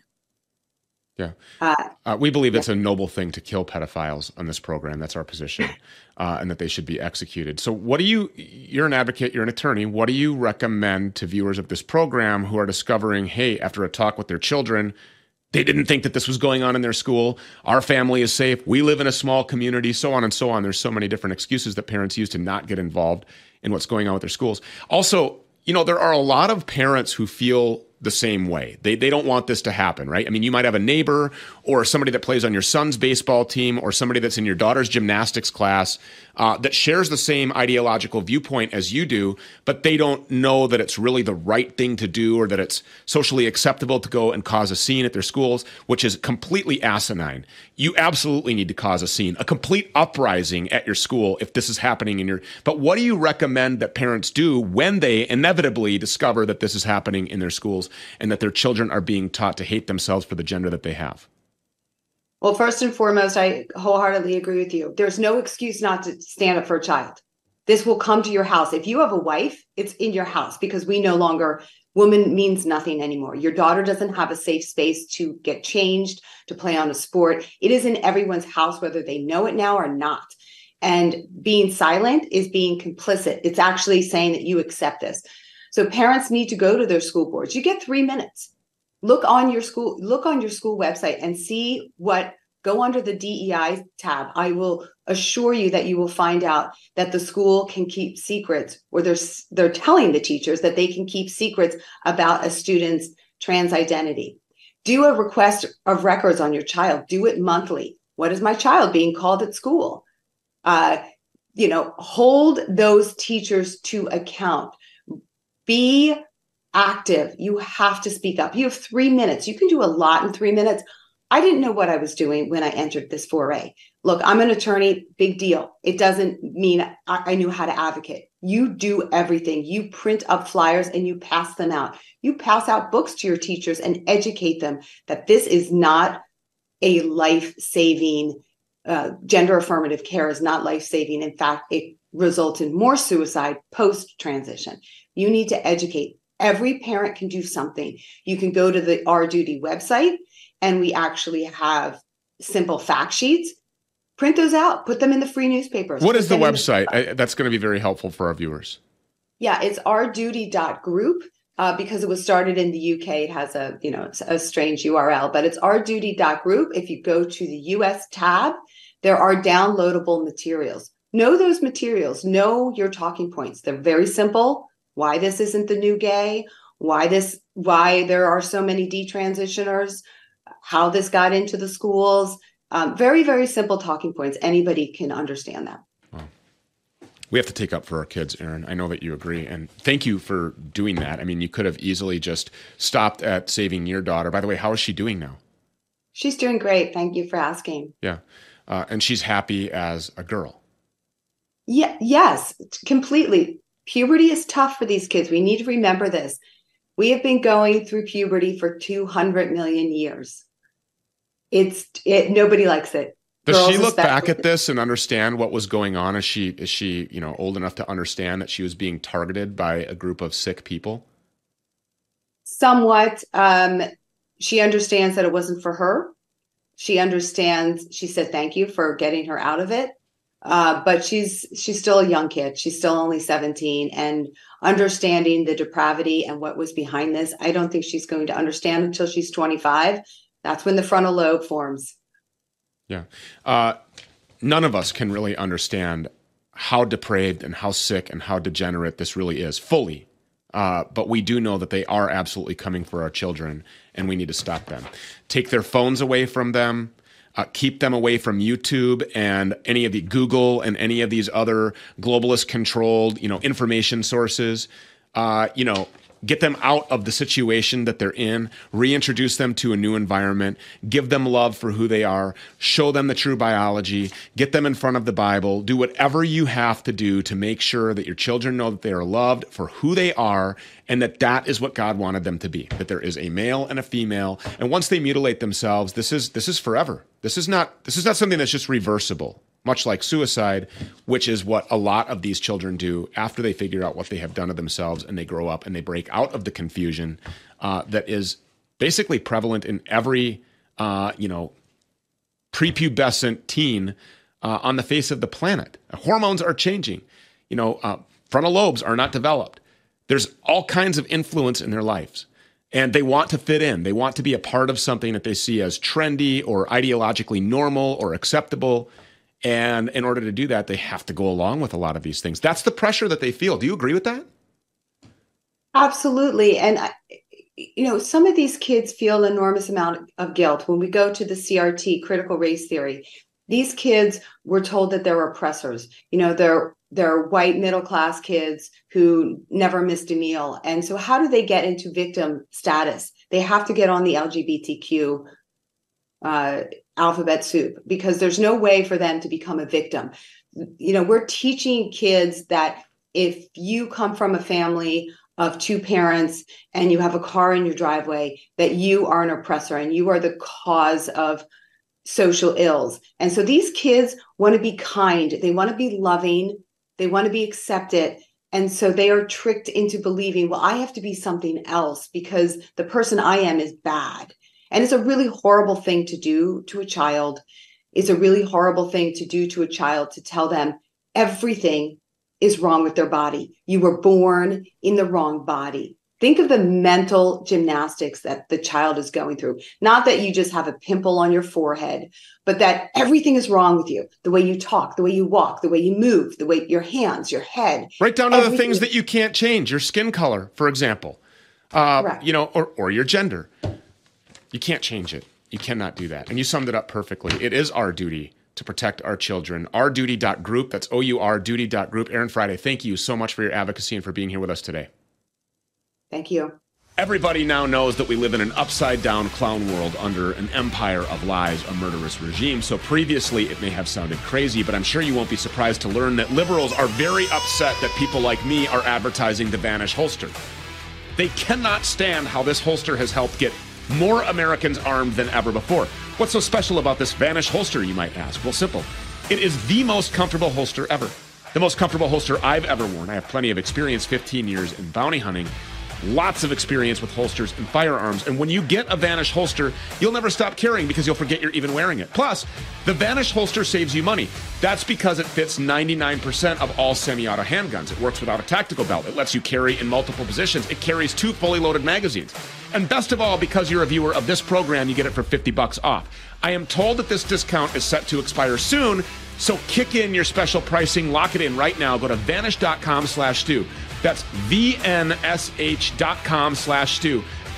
Yeah. We believe it's a noble thing to kill pedophiles on this program. That's our position, and that they should be executed. So you're an advocate, you're an attorney. What do you recommend to viewers of this program who are discovering, hey, after a talk with their children, they didn't think that this was going on in their school. Our family is safe. We live in a small community, so on and so on. There's so many different excuses that parents use to not get involved in what's going on with their schools. Also, there are a lot of parents who feel the same way. They don't want this to happen, right? You might have a neighbor or somebody that plays on your son's baseball team or somebody that's in your daughter's gymnastics class that shares the same ideological viewpoint as you do, but they don't know that it's really the right thing to do or that it's socially acceptable to go and cause a scene at their schools, which is completely asinine. You absolutely need to cause a scene, a complete uprising at your school if this is happening but what do you recommend that parents do when they inevitably discover that this is happening in their schools and that their children are being taught to hate themselves for the gender that they have? Well, first and foremost, I wholeheartedly agree with you. There's no excuse not to stand up for a child. This will come to your house. If you have a wife, it's in your house because we no longer, woman means nothing anymore. Your daughter doesn't have a safe space to get changed, to play on a sport. It is in everyone's house, whether they know it now or not. And being silent is being complicit. It's actually saying that you accept this. So parents need to go to their school boards. You get 3 minutes. Look on your school website and see go under the DEI tab. I will assure you that you will find out that the school can keep secrets, or they're telling the teachers that they can keep secrets about a student's trans identity. Do a request of records on your child. Do it monthly. What is my child being called at school? Hold those teachers to account. Be active. You have to speak up. You have 3 minutes. You can do a lot in 3 minutes. I didn't know what I was doing when I entered this foray. Look, I'm an attorney, big deal. It doesn't mean I knew how to advocate. You do everything. You print up flyers and you pass them out. You pass out books to your teachers and educate them that this is not a life-saving, gender affirmative care is not life-saving. In fact, it results in more suicide post-transition. You need to educate. Every parent can do something. You can go to the Our Duty website, and we actually have simple fact sheets. Print those out, put them in the free newspapers. What is the website? That's going to be very helpful for our viewers. Yeah, it's ourduty.group. Because it was started in the UK, it has a strange URL, but it's ourduty.group. If you go to the US tab, there are downloadable materials. Know those materials. Know your talking points. They're very simple. Why this isn't the new gay? Why there are so many detransitioners? How this got into the schools? Very, very simple talking points. Anybody can understand that. We have to take up for our kids, Erin. I know that you agree. And thank you for doing that. I mean, you could have easily just stopped at saving your daughter. By the way, how is she doing now? She's doing great. Thank you for asking. Yeah. And she's happy as a girl. Yeah. Yes, completely. Puberty is tough for these kids. We need to remember this. We have been going through puberty for 200 million years. Nobody likes it. Does she look back at this and understand what was going on? Is she, old enough to understand that she was being targeted by a group of sick people? Somewhat. She understands that it wasn't for her. She understands. She said thank you for getting her out of it. But she's still a young kid. She's still only 17, and understanding the depravity and what was behind this, I don't think she's going to understand until she's 25. That's when the frontal lobe forms. Yeah. None of us can really understand how depraved and how sick and how degenerate this really is fully. But we do know that they are absolutely coming for our children, and we need to stop them. Take their phones away from them. Keep them away from YouTube and any of the Google and any of these other globalist controlled, information sources. Get them out of the situation that they're in, reintroduce them to a new environment, give them love for who they are, show them the true biology, get them in front of the Bible, do whatever you have to do to make sure that your children know that they are loved for who they are and that is what God wanted them to be, that there is a male and a female. And once they mutilate themselves, this is forever. This is not something that's just reversible. Much like suicide, which is what a lot of these children do after they figure out what they have done to themselves and they grow up and they break out of the confusion that is basically prevalent in every, prepubescent teen on the face of the planet. Hormones are changing. Frontal lobes are not developed. There's all kinds of influence in their lives. And they want to fit in. They want to be a part of something that they see as trendy or ideologically normal or acceptable. And in order to do that, they have to go along with a lot of these things. That's the pressure that they feel. Do you agree with that? Absolutely. And, some of these kids feel an enormous amount of guilt. When we go to the CRT, critical race theory, these kids were told that they're oppressors. They're white middle-class kids who never missed a meal. And so how do they get into victim status? They have to get on the LGBTQ alphabet soup because there's no way for them to become a victim. We're teaching kids that if you come from a family of two parents and you have a car in your driveway, that you are an oppressor and you are the cause of social ills. And so these kids want to be kind. They want to be loving. They want to be accepted. And so they are tricked into believing, well, I have to be something else because the person I am is bad. And it's a really horrible thing to do to a child. It's a really horrible thing to do to a child to tell them everything is wrong with their body. You were born in the wrong body. Think of the mental gymnastics that the child is going through. Not that you just have a pimple on your forehead, but that everything is wrong with you. The way you talk, the way you walk, the way you move, the way your hands, your head. Right down to the things that you can't change. Your skin color, for example, or your gender. You can't change it. You cannot do that. And you summed it up perfectly. It is our duty to protect our children. Ourduty.group. That's OURduty.group. Erin Friday, thank you so much for your advocacy and for being here with us today. Thank you. Everybody now knows that we live in an upside-down clown world under an empire of lies, a murderous regime. So previously, it may have sounded crazy, but I'm sure you won't be surprised to learn that liberals are very upset that people like me are advertising the Vanish holster. They cannot stand how this holster has helped get more Americans armed than ever before. What's so special about this Vanish holster, you might ask? Well, simple. It is the most comfortable holster ever. The most comfortable holster I've ever worn. I have plenty of experience, 15 years in bounty hunting. Lots of experience with holsters and firearms. And when you get a Vanish holster, you'll never stop carrying because you'll forget you're even wearing it. Plus, the Vanish holster saves you money. That's because it fits 99% of all semi-auto handguns. It works without a tactical belt. It lets you carry in multiple positions. It carries 2 fully loaded magazines. And best of all, because you're a viewer of this program, you get it for $50 off. I am told that this discount is set to expire soon, so kick in your special pricing. Lock it in right now. Go to vanish.com/Stu. That's vnsh.com/Stu.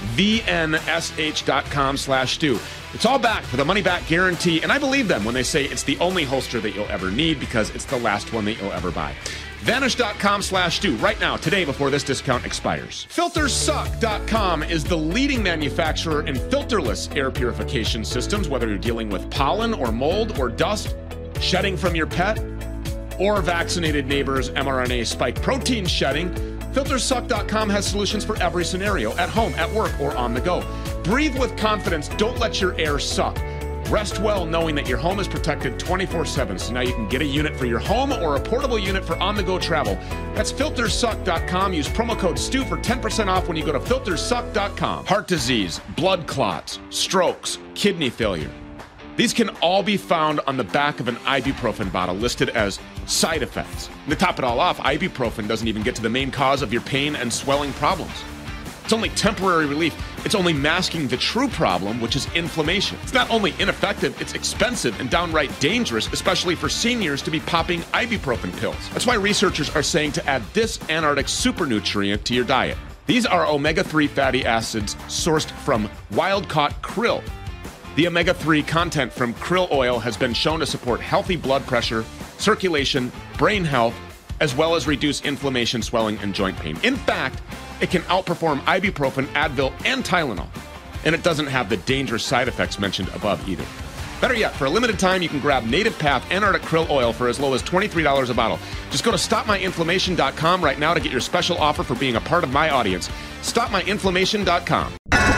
vnsh.com/Stu. It's all back for the money back guarantee, and I believe them when they say it's the only holster that you'll ever need because it's the last one that you'll ever buy. Vanish.com/Stu right now, today, before this discount expires. Filtersuck.com is the leading manufacturer in filterless air purification systems, whether you're dealing with pollen or mold or dust, shedding from your pet, or vaccinated neighbors' mRNA spike protein shedding. Filtersuck.com has solutions for every scenario, at home, at work, or on the go. Breathe with confidence. Don't let your air suck. Rest well knowing that your home is protected 24/7. So now you can get a unit for your home or a portable unit for on-the-go travel. That's filtersuck.com. Use promo code STU for 10% off when you go to filtersuck.com. Heart disease, blood clots, strokes, kidney failure. These can all be found on the back of an ibuprofen bottle listed as side effects. And to top it all off, ibuprofen doesn't even get to the main cause of your pain and swelling problems. It's only temporary relief. It's only masking the true problem, which is inflammation. It's not only ineffective, it's expensive and downright dangerous, especially for seniors to be popping ibuprofen pills. That's why researchers are saying to add this Antarctic super nutrient to your diet. These are omega-3 fatty acids sourced from wild-caught krill. The omega-3 content from krill oil has been shown to support healthy blood pressure, circulation, brain health, as well as reduce inflammation, swelling, and joint pain. In fact, it can outperform ibuprofen, Advil, and Tylenol. And it doesn't have the dangerous side effects mentioned above either. Better yet, for a limited time, you can grab Native Path Antarctic Krill Oil for as low as $23 a bottle. Just go to stopmyinflammation.com right now to get your special offer for being a part of my audience. Stopmyinflammation.com.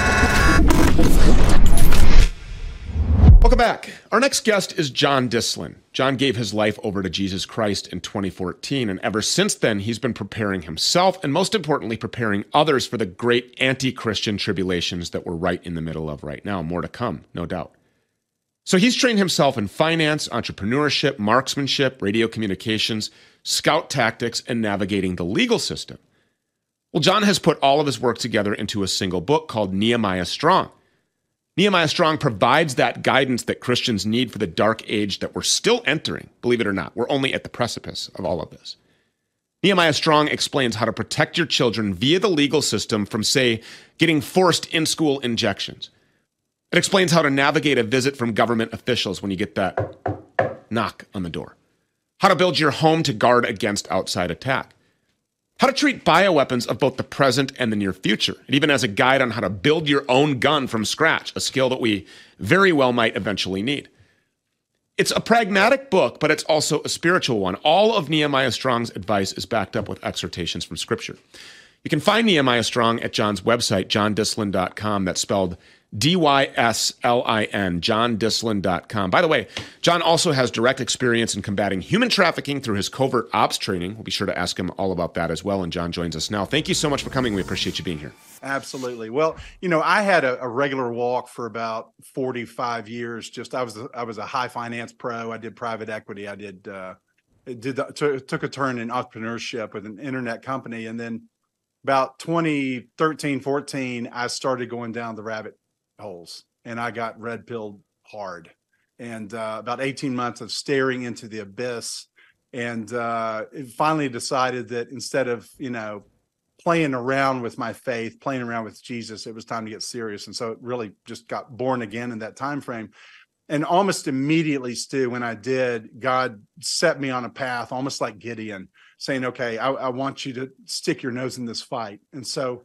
Welcome back. Our next guest is John Dislin. John gave his life over to Jesus Christ in 2014, and ever since then, he's been preparing himself and, most importantly, preparing others for the great anti-Christian tribulations that we're right in the middle of right now. More to come, no doubt. So he's trained himself in finance, entrepreneurship, marksmanship, radio communications, scout tactics, and navigating the legal system. Well, John has put all of his work together into a single book called Nehemiah Strong. Nehemiah Strong provides that guidance that Christians need for the dark age that we're still entering. Believe it or not, we're only at the precipice of all of this. Nehemiah Strong explains how to protect your children via the legal system from, say, getting forced in-school injections. It explains how to navigate a visit from government officials when you get that knock on the door. How to build your home to guard against outside attack. How to treat bioweapons of both the present and the near future. It even has a guide on how to build your own gun from scratch, a skill that we very well might eventually need. It's a pragmatic book, but it's also a spiritual one. All of Nehemiah Strong's advice is backed up with exhortations from Scripture. You can find Nehemiah Strong at John's website, johndislin.com. That's spelled D-Y-S-L-I-N, johndislin.com. By the way, John also has direct experience in combating human trafficking through his covert ops training. We'll be sure to ask him all about that as well, and John joins us now. Thank you so much for coming. We appreciate you being here. Absolutely. Well, you know, I had a regular walk for about 45 years. I was a high finance pro. I did private equity. I took a turn in entrepreneurship with an internet company, and then about 2013, 14, I started going down the rabbit holes, and I got red pilled hard. And about 18 months of staring into the abyss, and finally decided that instead of, playing around with my faith, playing around with Jesus, it was time to get serious. And so it really just got born again in that time frame. And almost immediately, Stu, when I did, God set me on a path, almost like Gideon, saying, okay, I want you to stick your nose in this fight. And so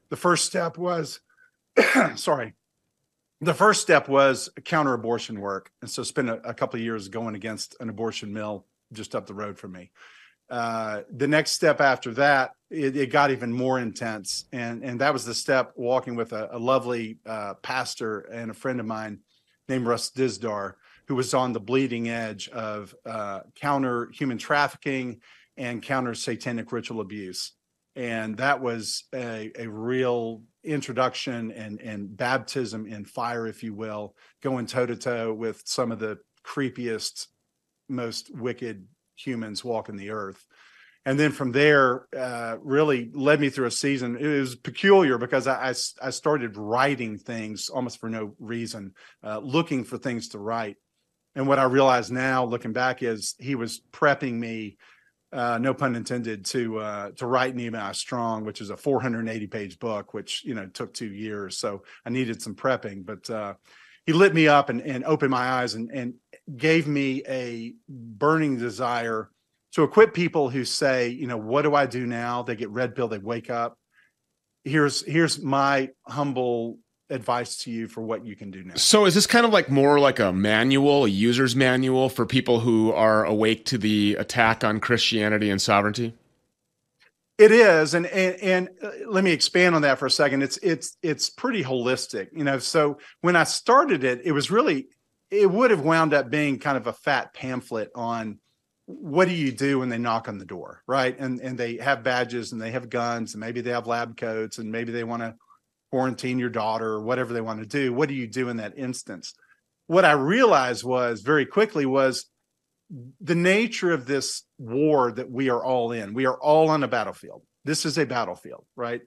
the first step was, sorry, the first step was counter-abortion work. And so spent a couple of years going against an abortion mill just up the road from me. The next step after that, it got even more intense. And that was the step walking with a lovely pastor and a friend of mine named Russ Dizdar, who was on the bleeding edge of counter human trafficking and counter satanic ritual abuse. And that was a real introduction and baptism in fire, if you will, going toe to toe with some of the creepiest, most wicked humans walking the earth. And then from there, really led me through a season. It was peculiar because I started writing things almost for no reason, looking for things to write. And what I realize now, looking back, is he was prepping me, no pun intended, to write Nehemiah Strong, which is a 480-page book, which took 2 years. So I needed some prepping, but he lit me up and opened my eyes and gave me a burning desire to equip people who say, what do I do now? They get red pill, they wake up. Here's my humble advice to you for what you can do now. So is this kind of more like a manual, a user's manual for people who are awake to the attack on Christianity and sovereignty? It is, and let me expand on that for a second. It's pretty holistic, So when I started it, it would have wound up being kind of a fat pamphlet on what do you do when they knock on the door, right? And they have badges and they have guns and maybe they have lab coats and maybe they want to quarantine your daughter or whatever they want to do. What do you do in that instance? What I realized very quickly was the nature of this war that we are all in. We are all on a battlefield. This is a battlefield, right?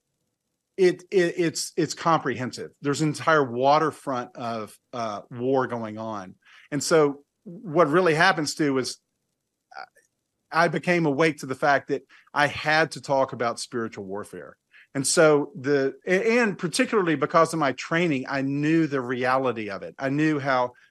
It's comprehensive. There's an entire waterfront of war going on. And so what really happens to is I became awake to the fact that I had to talk about spiritual warfare. And so and particularly because of my training, I knew the reality of it. I know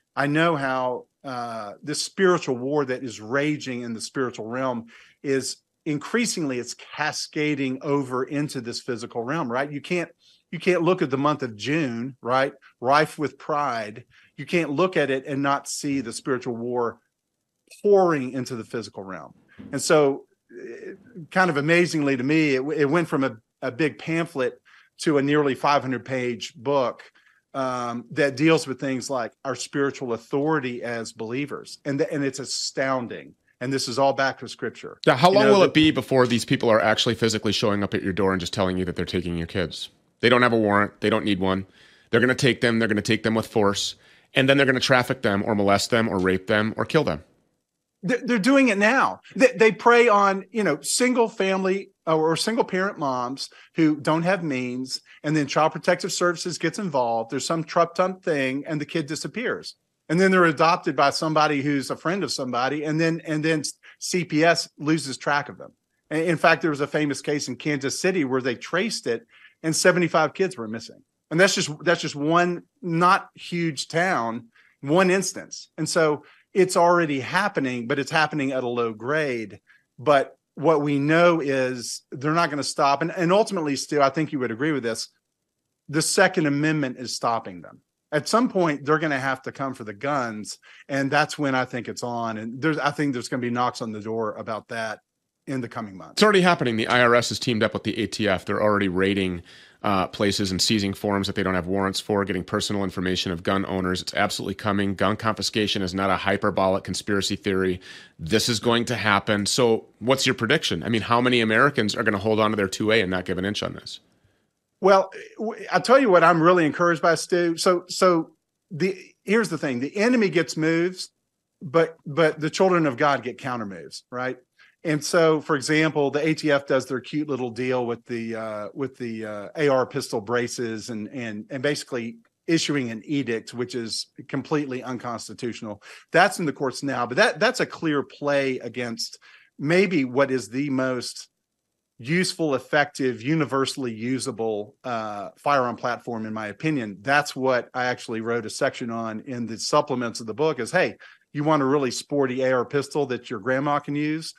how this spiritual war that is raging in the spiritual realm is increasingly, it's cascading over into this physical realm, right? You can't look at the month of June, right? Rife with pride. You can't look at it and not see the spiritual war pouring into the physical realm. And so kind of amazingly to me, it went from a big pamphlet to a nearly 500-page book that deals with things like our spiritual authority as believers. And it's astounding. And this is all back to Scripture. Now, how long will it be before these people are actually physically showing up at your door and just telling you that they're taking your kids? They don't have a warrant. They don't need one. They're going to take them. They're going to take them with force. And then they're going to traffic them or molest them or rape them or kill them. They're doing it now. They prey on, single family or single parent moms who don't have means, and then Child Protective Services gets involved. There's some trup-tump thing, and the kid disappears. And then they're adopted by somebody who's a friend of somebody, and then CPS loses track of them. In fact, there was a famous case in Kansas City where they traced it, and 75 kids were missing. And that's just one not huge town, one instance. And so it's already happening, but it's happening at a low grade. But what we know is they're not going to stop. And ultimately, Stu, I think you would agree with this, the Second Amendment is stopping them. At some point, they're going to have to come for the guns, and that's when I think it's on. And I think there's going to be knocks on the door about that in the coming months. It's already happening. The IRS has teamed up with the ATF. They're already raiding places and seizing forms that they don't have warrants for, getting personal information of gun owners. It's absolutely coming. Gun confiscation is not a hyperbolic conspiracy theory. This is going to happen. So what's your prediction? I mean, how many Americans are going to hold on to their 2A and not give an inch on this? Well, I'll tell you what I'm really encouraged by, Stu. So here's the thing. The enemy gets moves, but the children of God get counter moves, right? And so, for example, the ATF does their cute little deal with the AR pistol braces and basically issuing an edict, which is completely unconstitutional. That's in the courts now, but that's a clear play against maybe what is the most useful, effective, universally usable firearm platform, in my opinion. That's what I actually wrote a section on in the supplements of the book is, hey, you want a really sporty AR pistol that your grandma can use?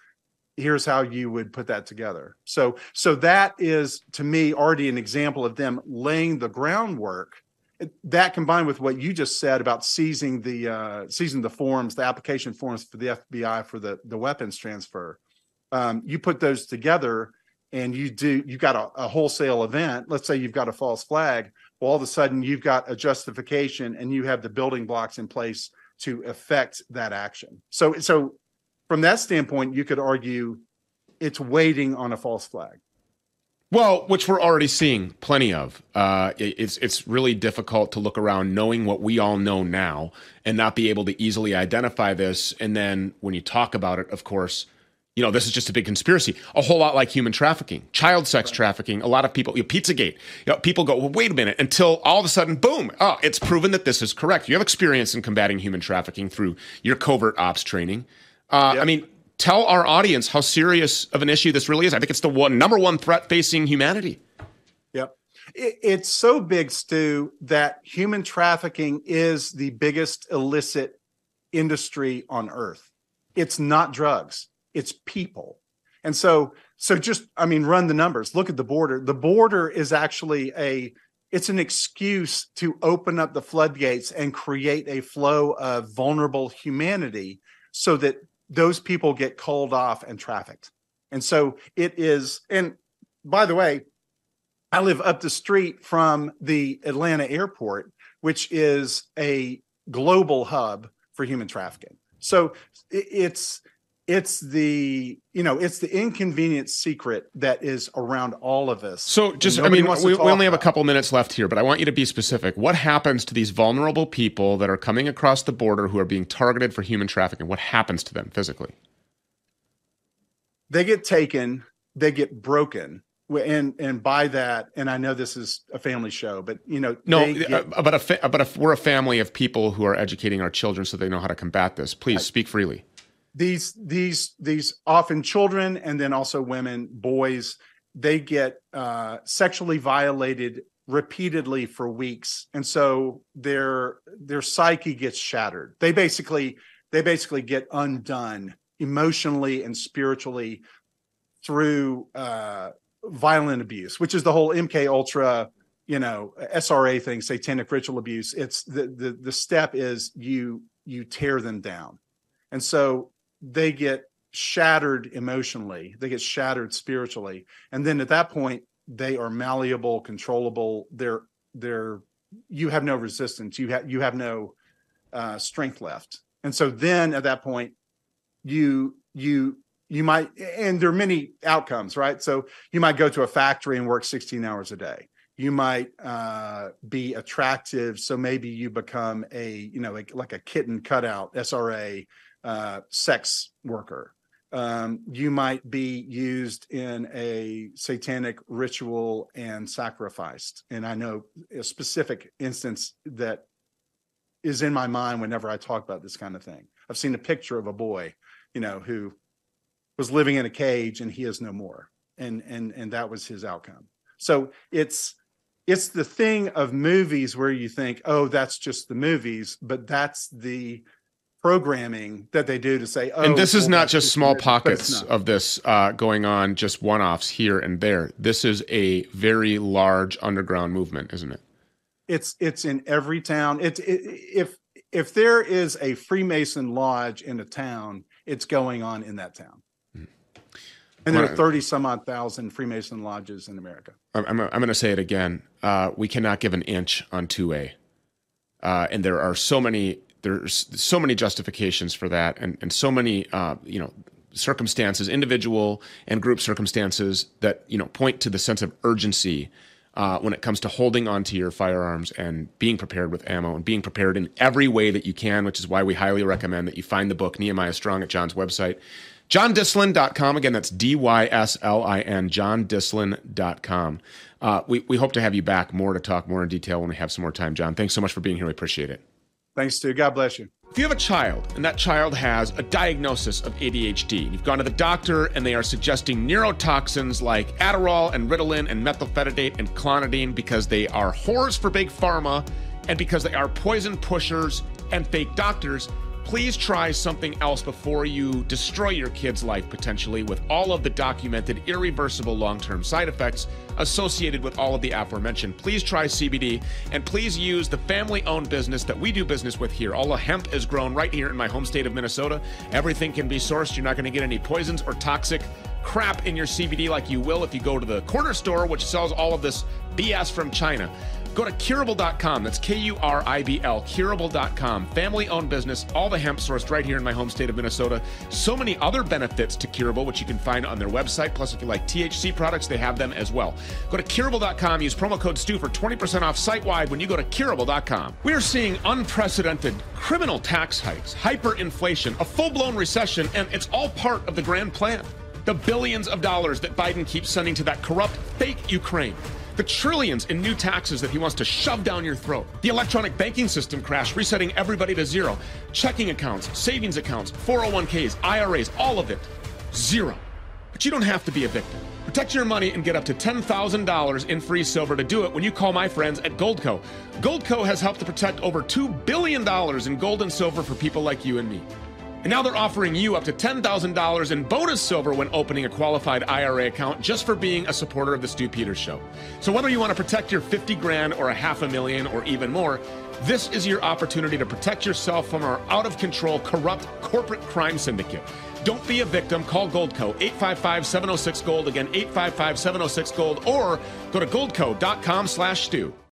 here's how you would put that together. So that is, to me, already an example of them laying the groundwork. That combined with what you just said about seizing the forms, the application forms for the FBI for the weapons transfer, you put those together and you got a wholesale event. Let's say you've got a false flag. Well, all of a sudden you've got a justification and you have the building blocks in place to affect that action. So from that standpoint, you could argue it's waiting on a false flag. Well, which we're already seeing plenty of. It's really difficult to look around knowing what we all know now and not be able to easily identify this. And then when you talk about it, of course, this is just a big conspiracy, a whole lot like human trafficking, child sex trafficking. A lot of people, Pizzagate, people go, well, wait a minute, until all of a sudden, boom, it's proven that this is correct. You have experience in combating human trafficking through your covert ops training. I mean, tell our audience how serious of an issue this really is. I think it's the number one threat facing humanity. Yep. It's so big, Stu, that human trafficking is the biggest illicit industry on earth. It's not drugs, it's people. And so just, run the numbers. Look at the border. The border is actually it's an excuse to open up the floodgates and create a flow of vulnerable humanity so that those people get called off and trafficked. And so it is, and by the way, I live up the street from the Atlanta airport, which is a global hub for human trafficking. So it's the inconvenient secret that is around all of us. So just, we only have a couple minutes left here, but I want you to be specific. What happens to these vulnerable people that are coming across the border who are being targeted for human trafficking? What happens to them physically? They get taken, they get broken. And by that, and I know this is a family show, but but we're a family of people who are educating our children so they know how to combat this. Please speak freely. These often children, and then also women, boys, they get sexually violated repeatedly for weeks, and so their psyche gets shattered. They basically get undone emotionally and spiritually through violent abuse, which is the whole MK Ultra, SRA thing, satanic ritual abuse. It's the step is you tear them down, and so they get shattered emotionally, they get shattered spiritually, and then at that point they are malleable, controllable. You have no resistance, you have no strength left, and so then at that point you might, and there are many outcomes, right? So you might go to a factory and work 16 hours a day. You might be attractive, so maybe you become like a kitten cutout SRA sex worker. You might be used in a satanic ritual and sacrificed. And I know a specific instance that is in my mind whenever I talk about this kind of thing. I've seen a picture of a boy, who was living in a cage and he is no more. And that was his outcome. So it's the thing of movies where you think, oh, that's just the movies, but that's the programming that they do to say, oh, and this is not just small pockets of this going on, just one-offs here and there. This is a very large underground movement, isn't it? It's in every town. If there is a Freemason lodge in a town, it's going on in that town. And there are 30 some odd thousand Freemason lodges in America. I'm going to say it again. We cannot give an inch on 2A. And there's so many justifications for that, and so many circumstances, individual and group circumstances that point to the sense of urgency when it comes to holding onto your firearms and being prepared with ammo and being prepared in every way that you can, which is why we highly recommend that you find the book Nehemiah Strong at John's website, JohnDislin.com. Again, that's DYSLIN, JohnDislin.com. We hope to have you back to talk more in detail when we have some more time, John. Thanks so much for being here. We appreciate it. Thanks, Stu. God bless you. If you have a child and that child has a diagnosis of ADHD, you've gone to the doctor and they are suggesting neurotoxins like Adderall and Ritalin and methylphenidate and clonidine because they are whores for big pharma and because they are poison pushers and fake doctors, please try something else before you destroy your kid's life potentially with all of the documented irreversible long-term side effects associated with all of the aforementioned. Please try CBD, and please use the family-owned business that we do business with here. All the hemp is grown right here in my home state of Minnesota. Everything can be sourced. You're not going to get any poisons or toxic crap in your CBD like you will if you go to the corner store, which sells all of this BS from China. Go to Curable.com. That's Kuribl, Curable.com. Family-owned business, all the hemp sourced right here in my home state of Minnesota. So many other benefits to Curable, which you can find on their website. Plus, if you like THC products, they have them as well. Go to Curable.com. Use promo code STU for 20% off site-wide when you go to Curable.com. We are seeing unprecedented criminal tax hikes, hyperinflation, a full-blown recession, and it's all part of the grand plan. The billions of dollars that Biden keeps sending to that corrupt, fake Ukraine. The trillions in new taxes that he wants to shove down your throat. The electronic banking system crash, resetting everybody to zero. Checking accounts, savings accounts, 401ks, IRAs, all of it, zero. But you don't have to be a victim. Protect your money and get up to $10,000 in free silver to do it when you call my friends at Goldco. Goldco has helped to protect over $2 billion in gold and silver for people like you and me. And now they're offering you up to $10,000 in bonus silver when opening a qualified IRA account just for being a supporter of the Stu Peters Show. So whether you want to protect your 50 grand or a $500,000 or even more, this is your opportunity to protect yourself from our out-of-control, corrupt corporate crime syndicate. Don't be a victim. Call Goldco, 855-706-GOLD. Again, 855-706-GOLD, or go to goldco.com/Stu.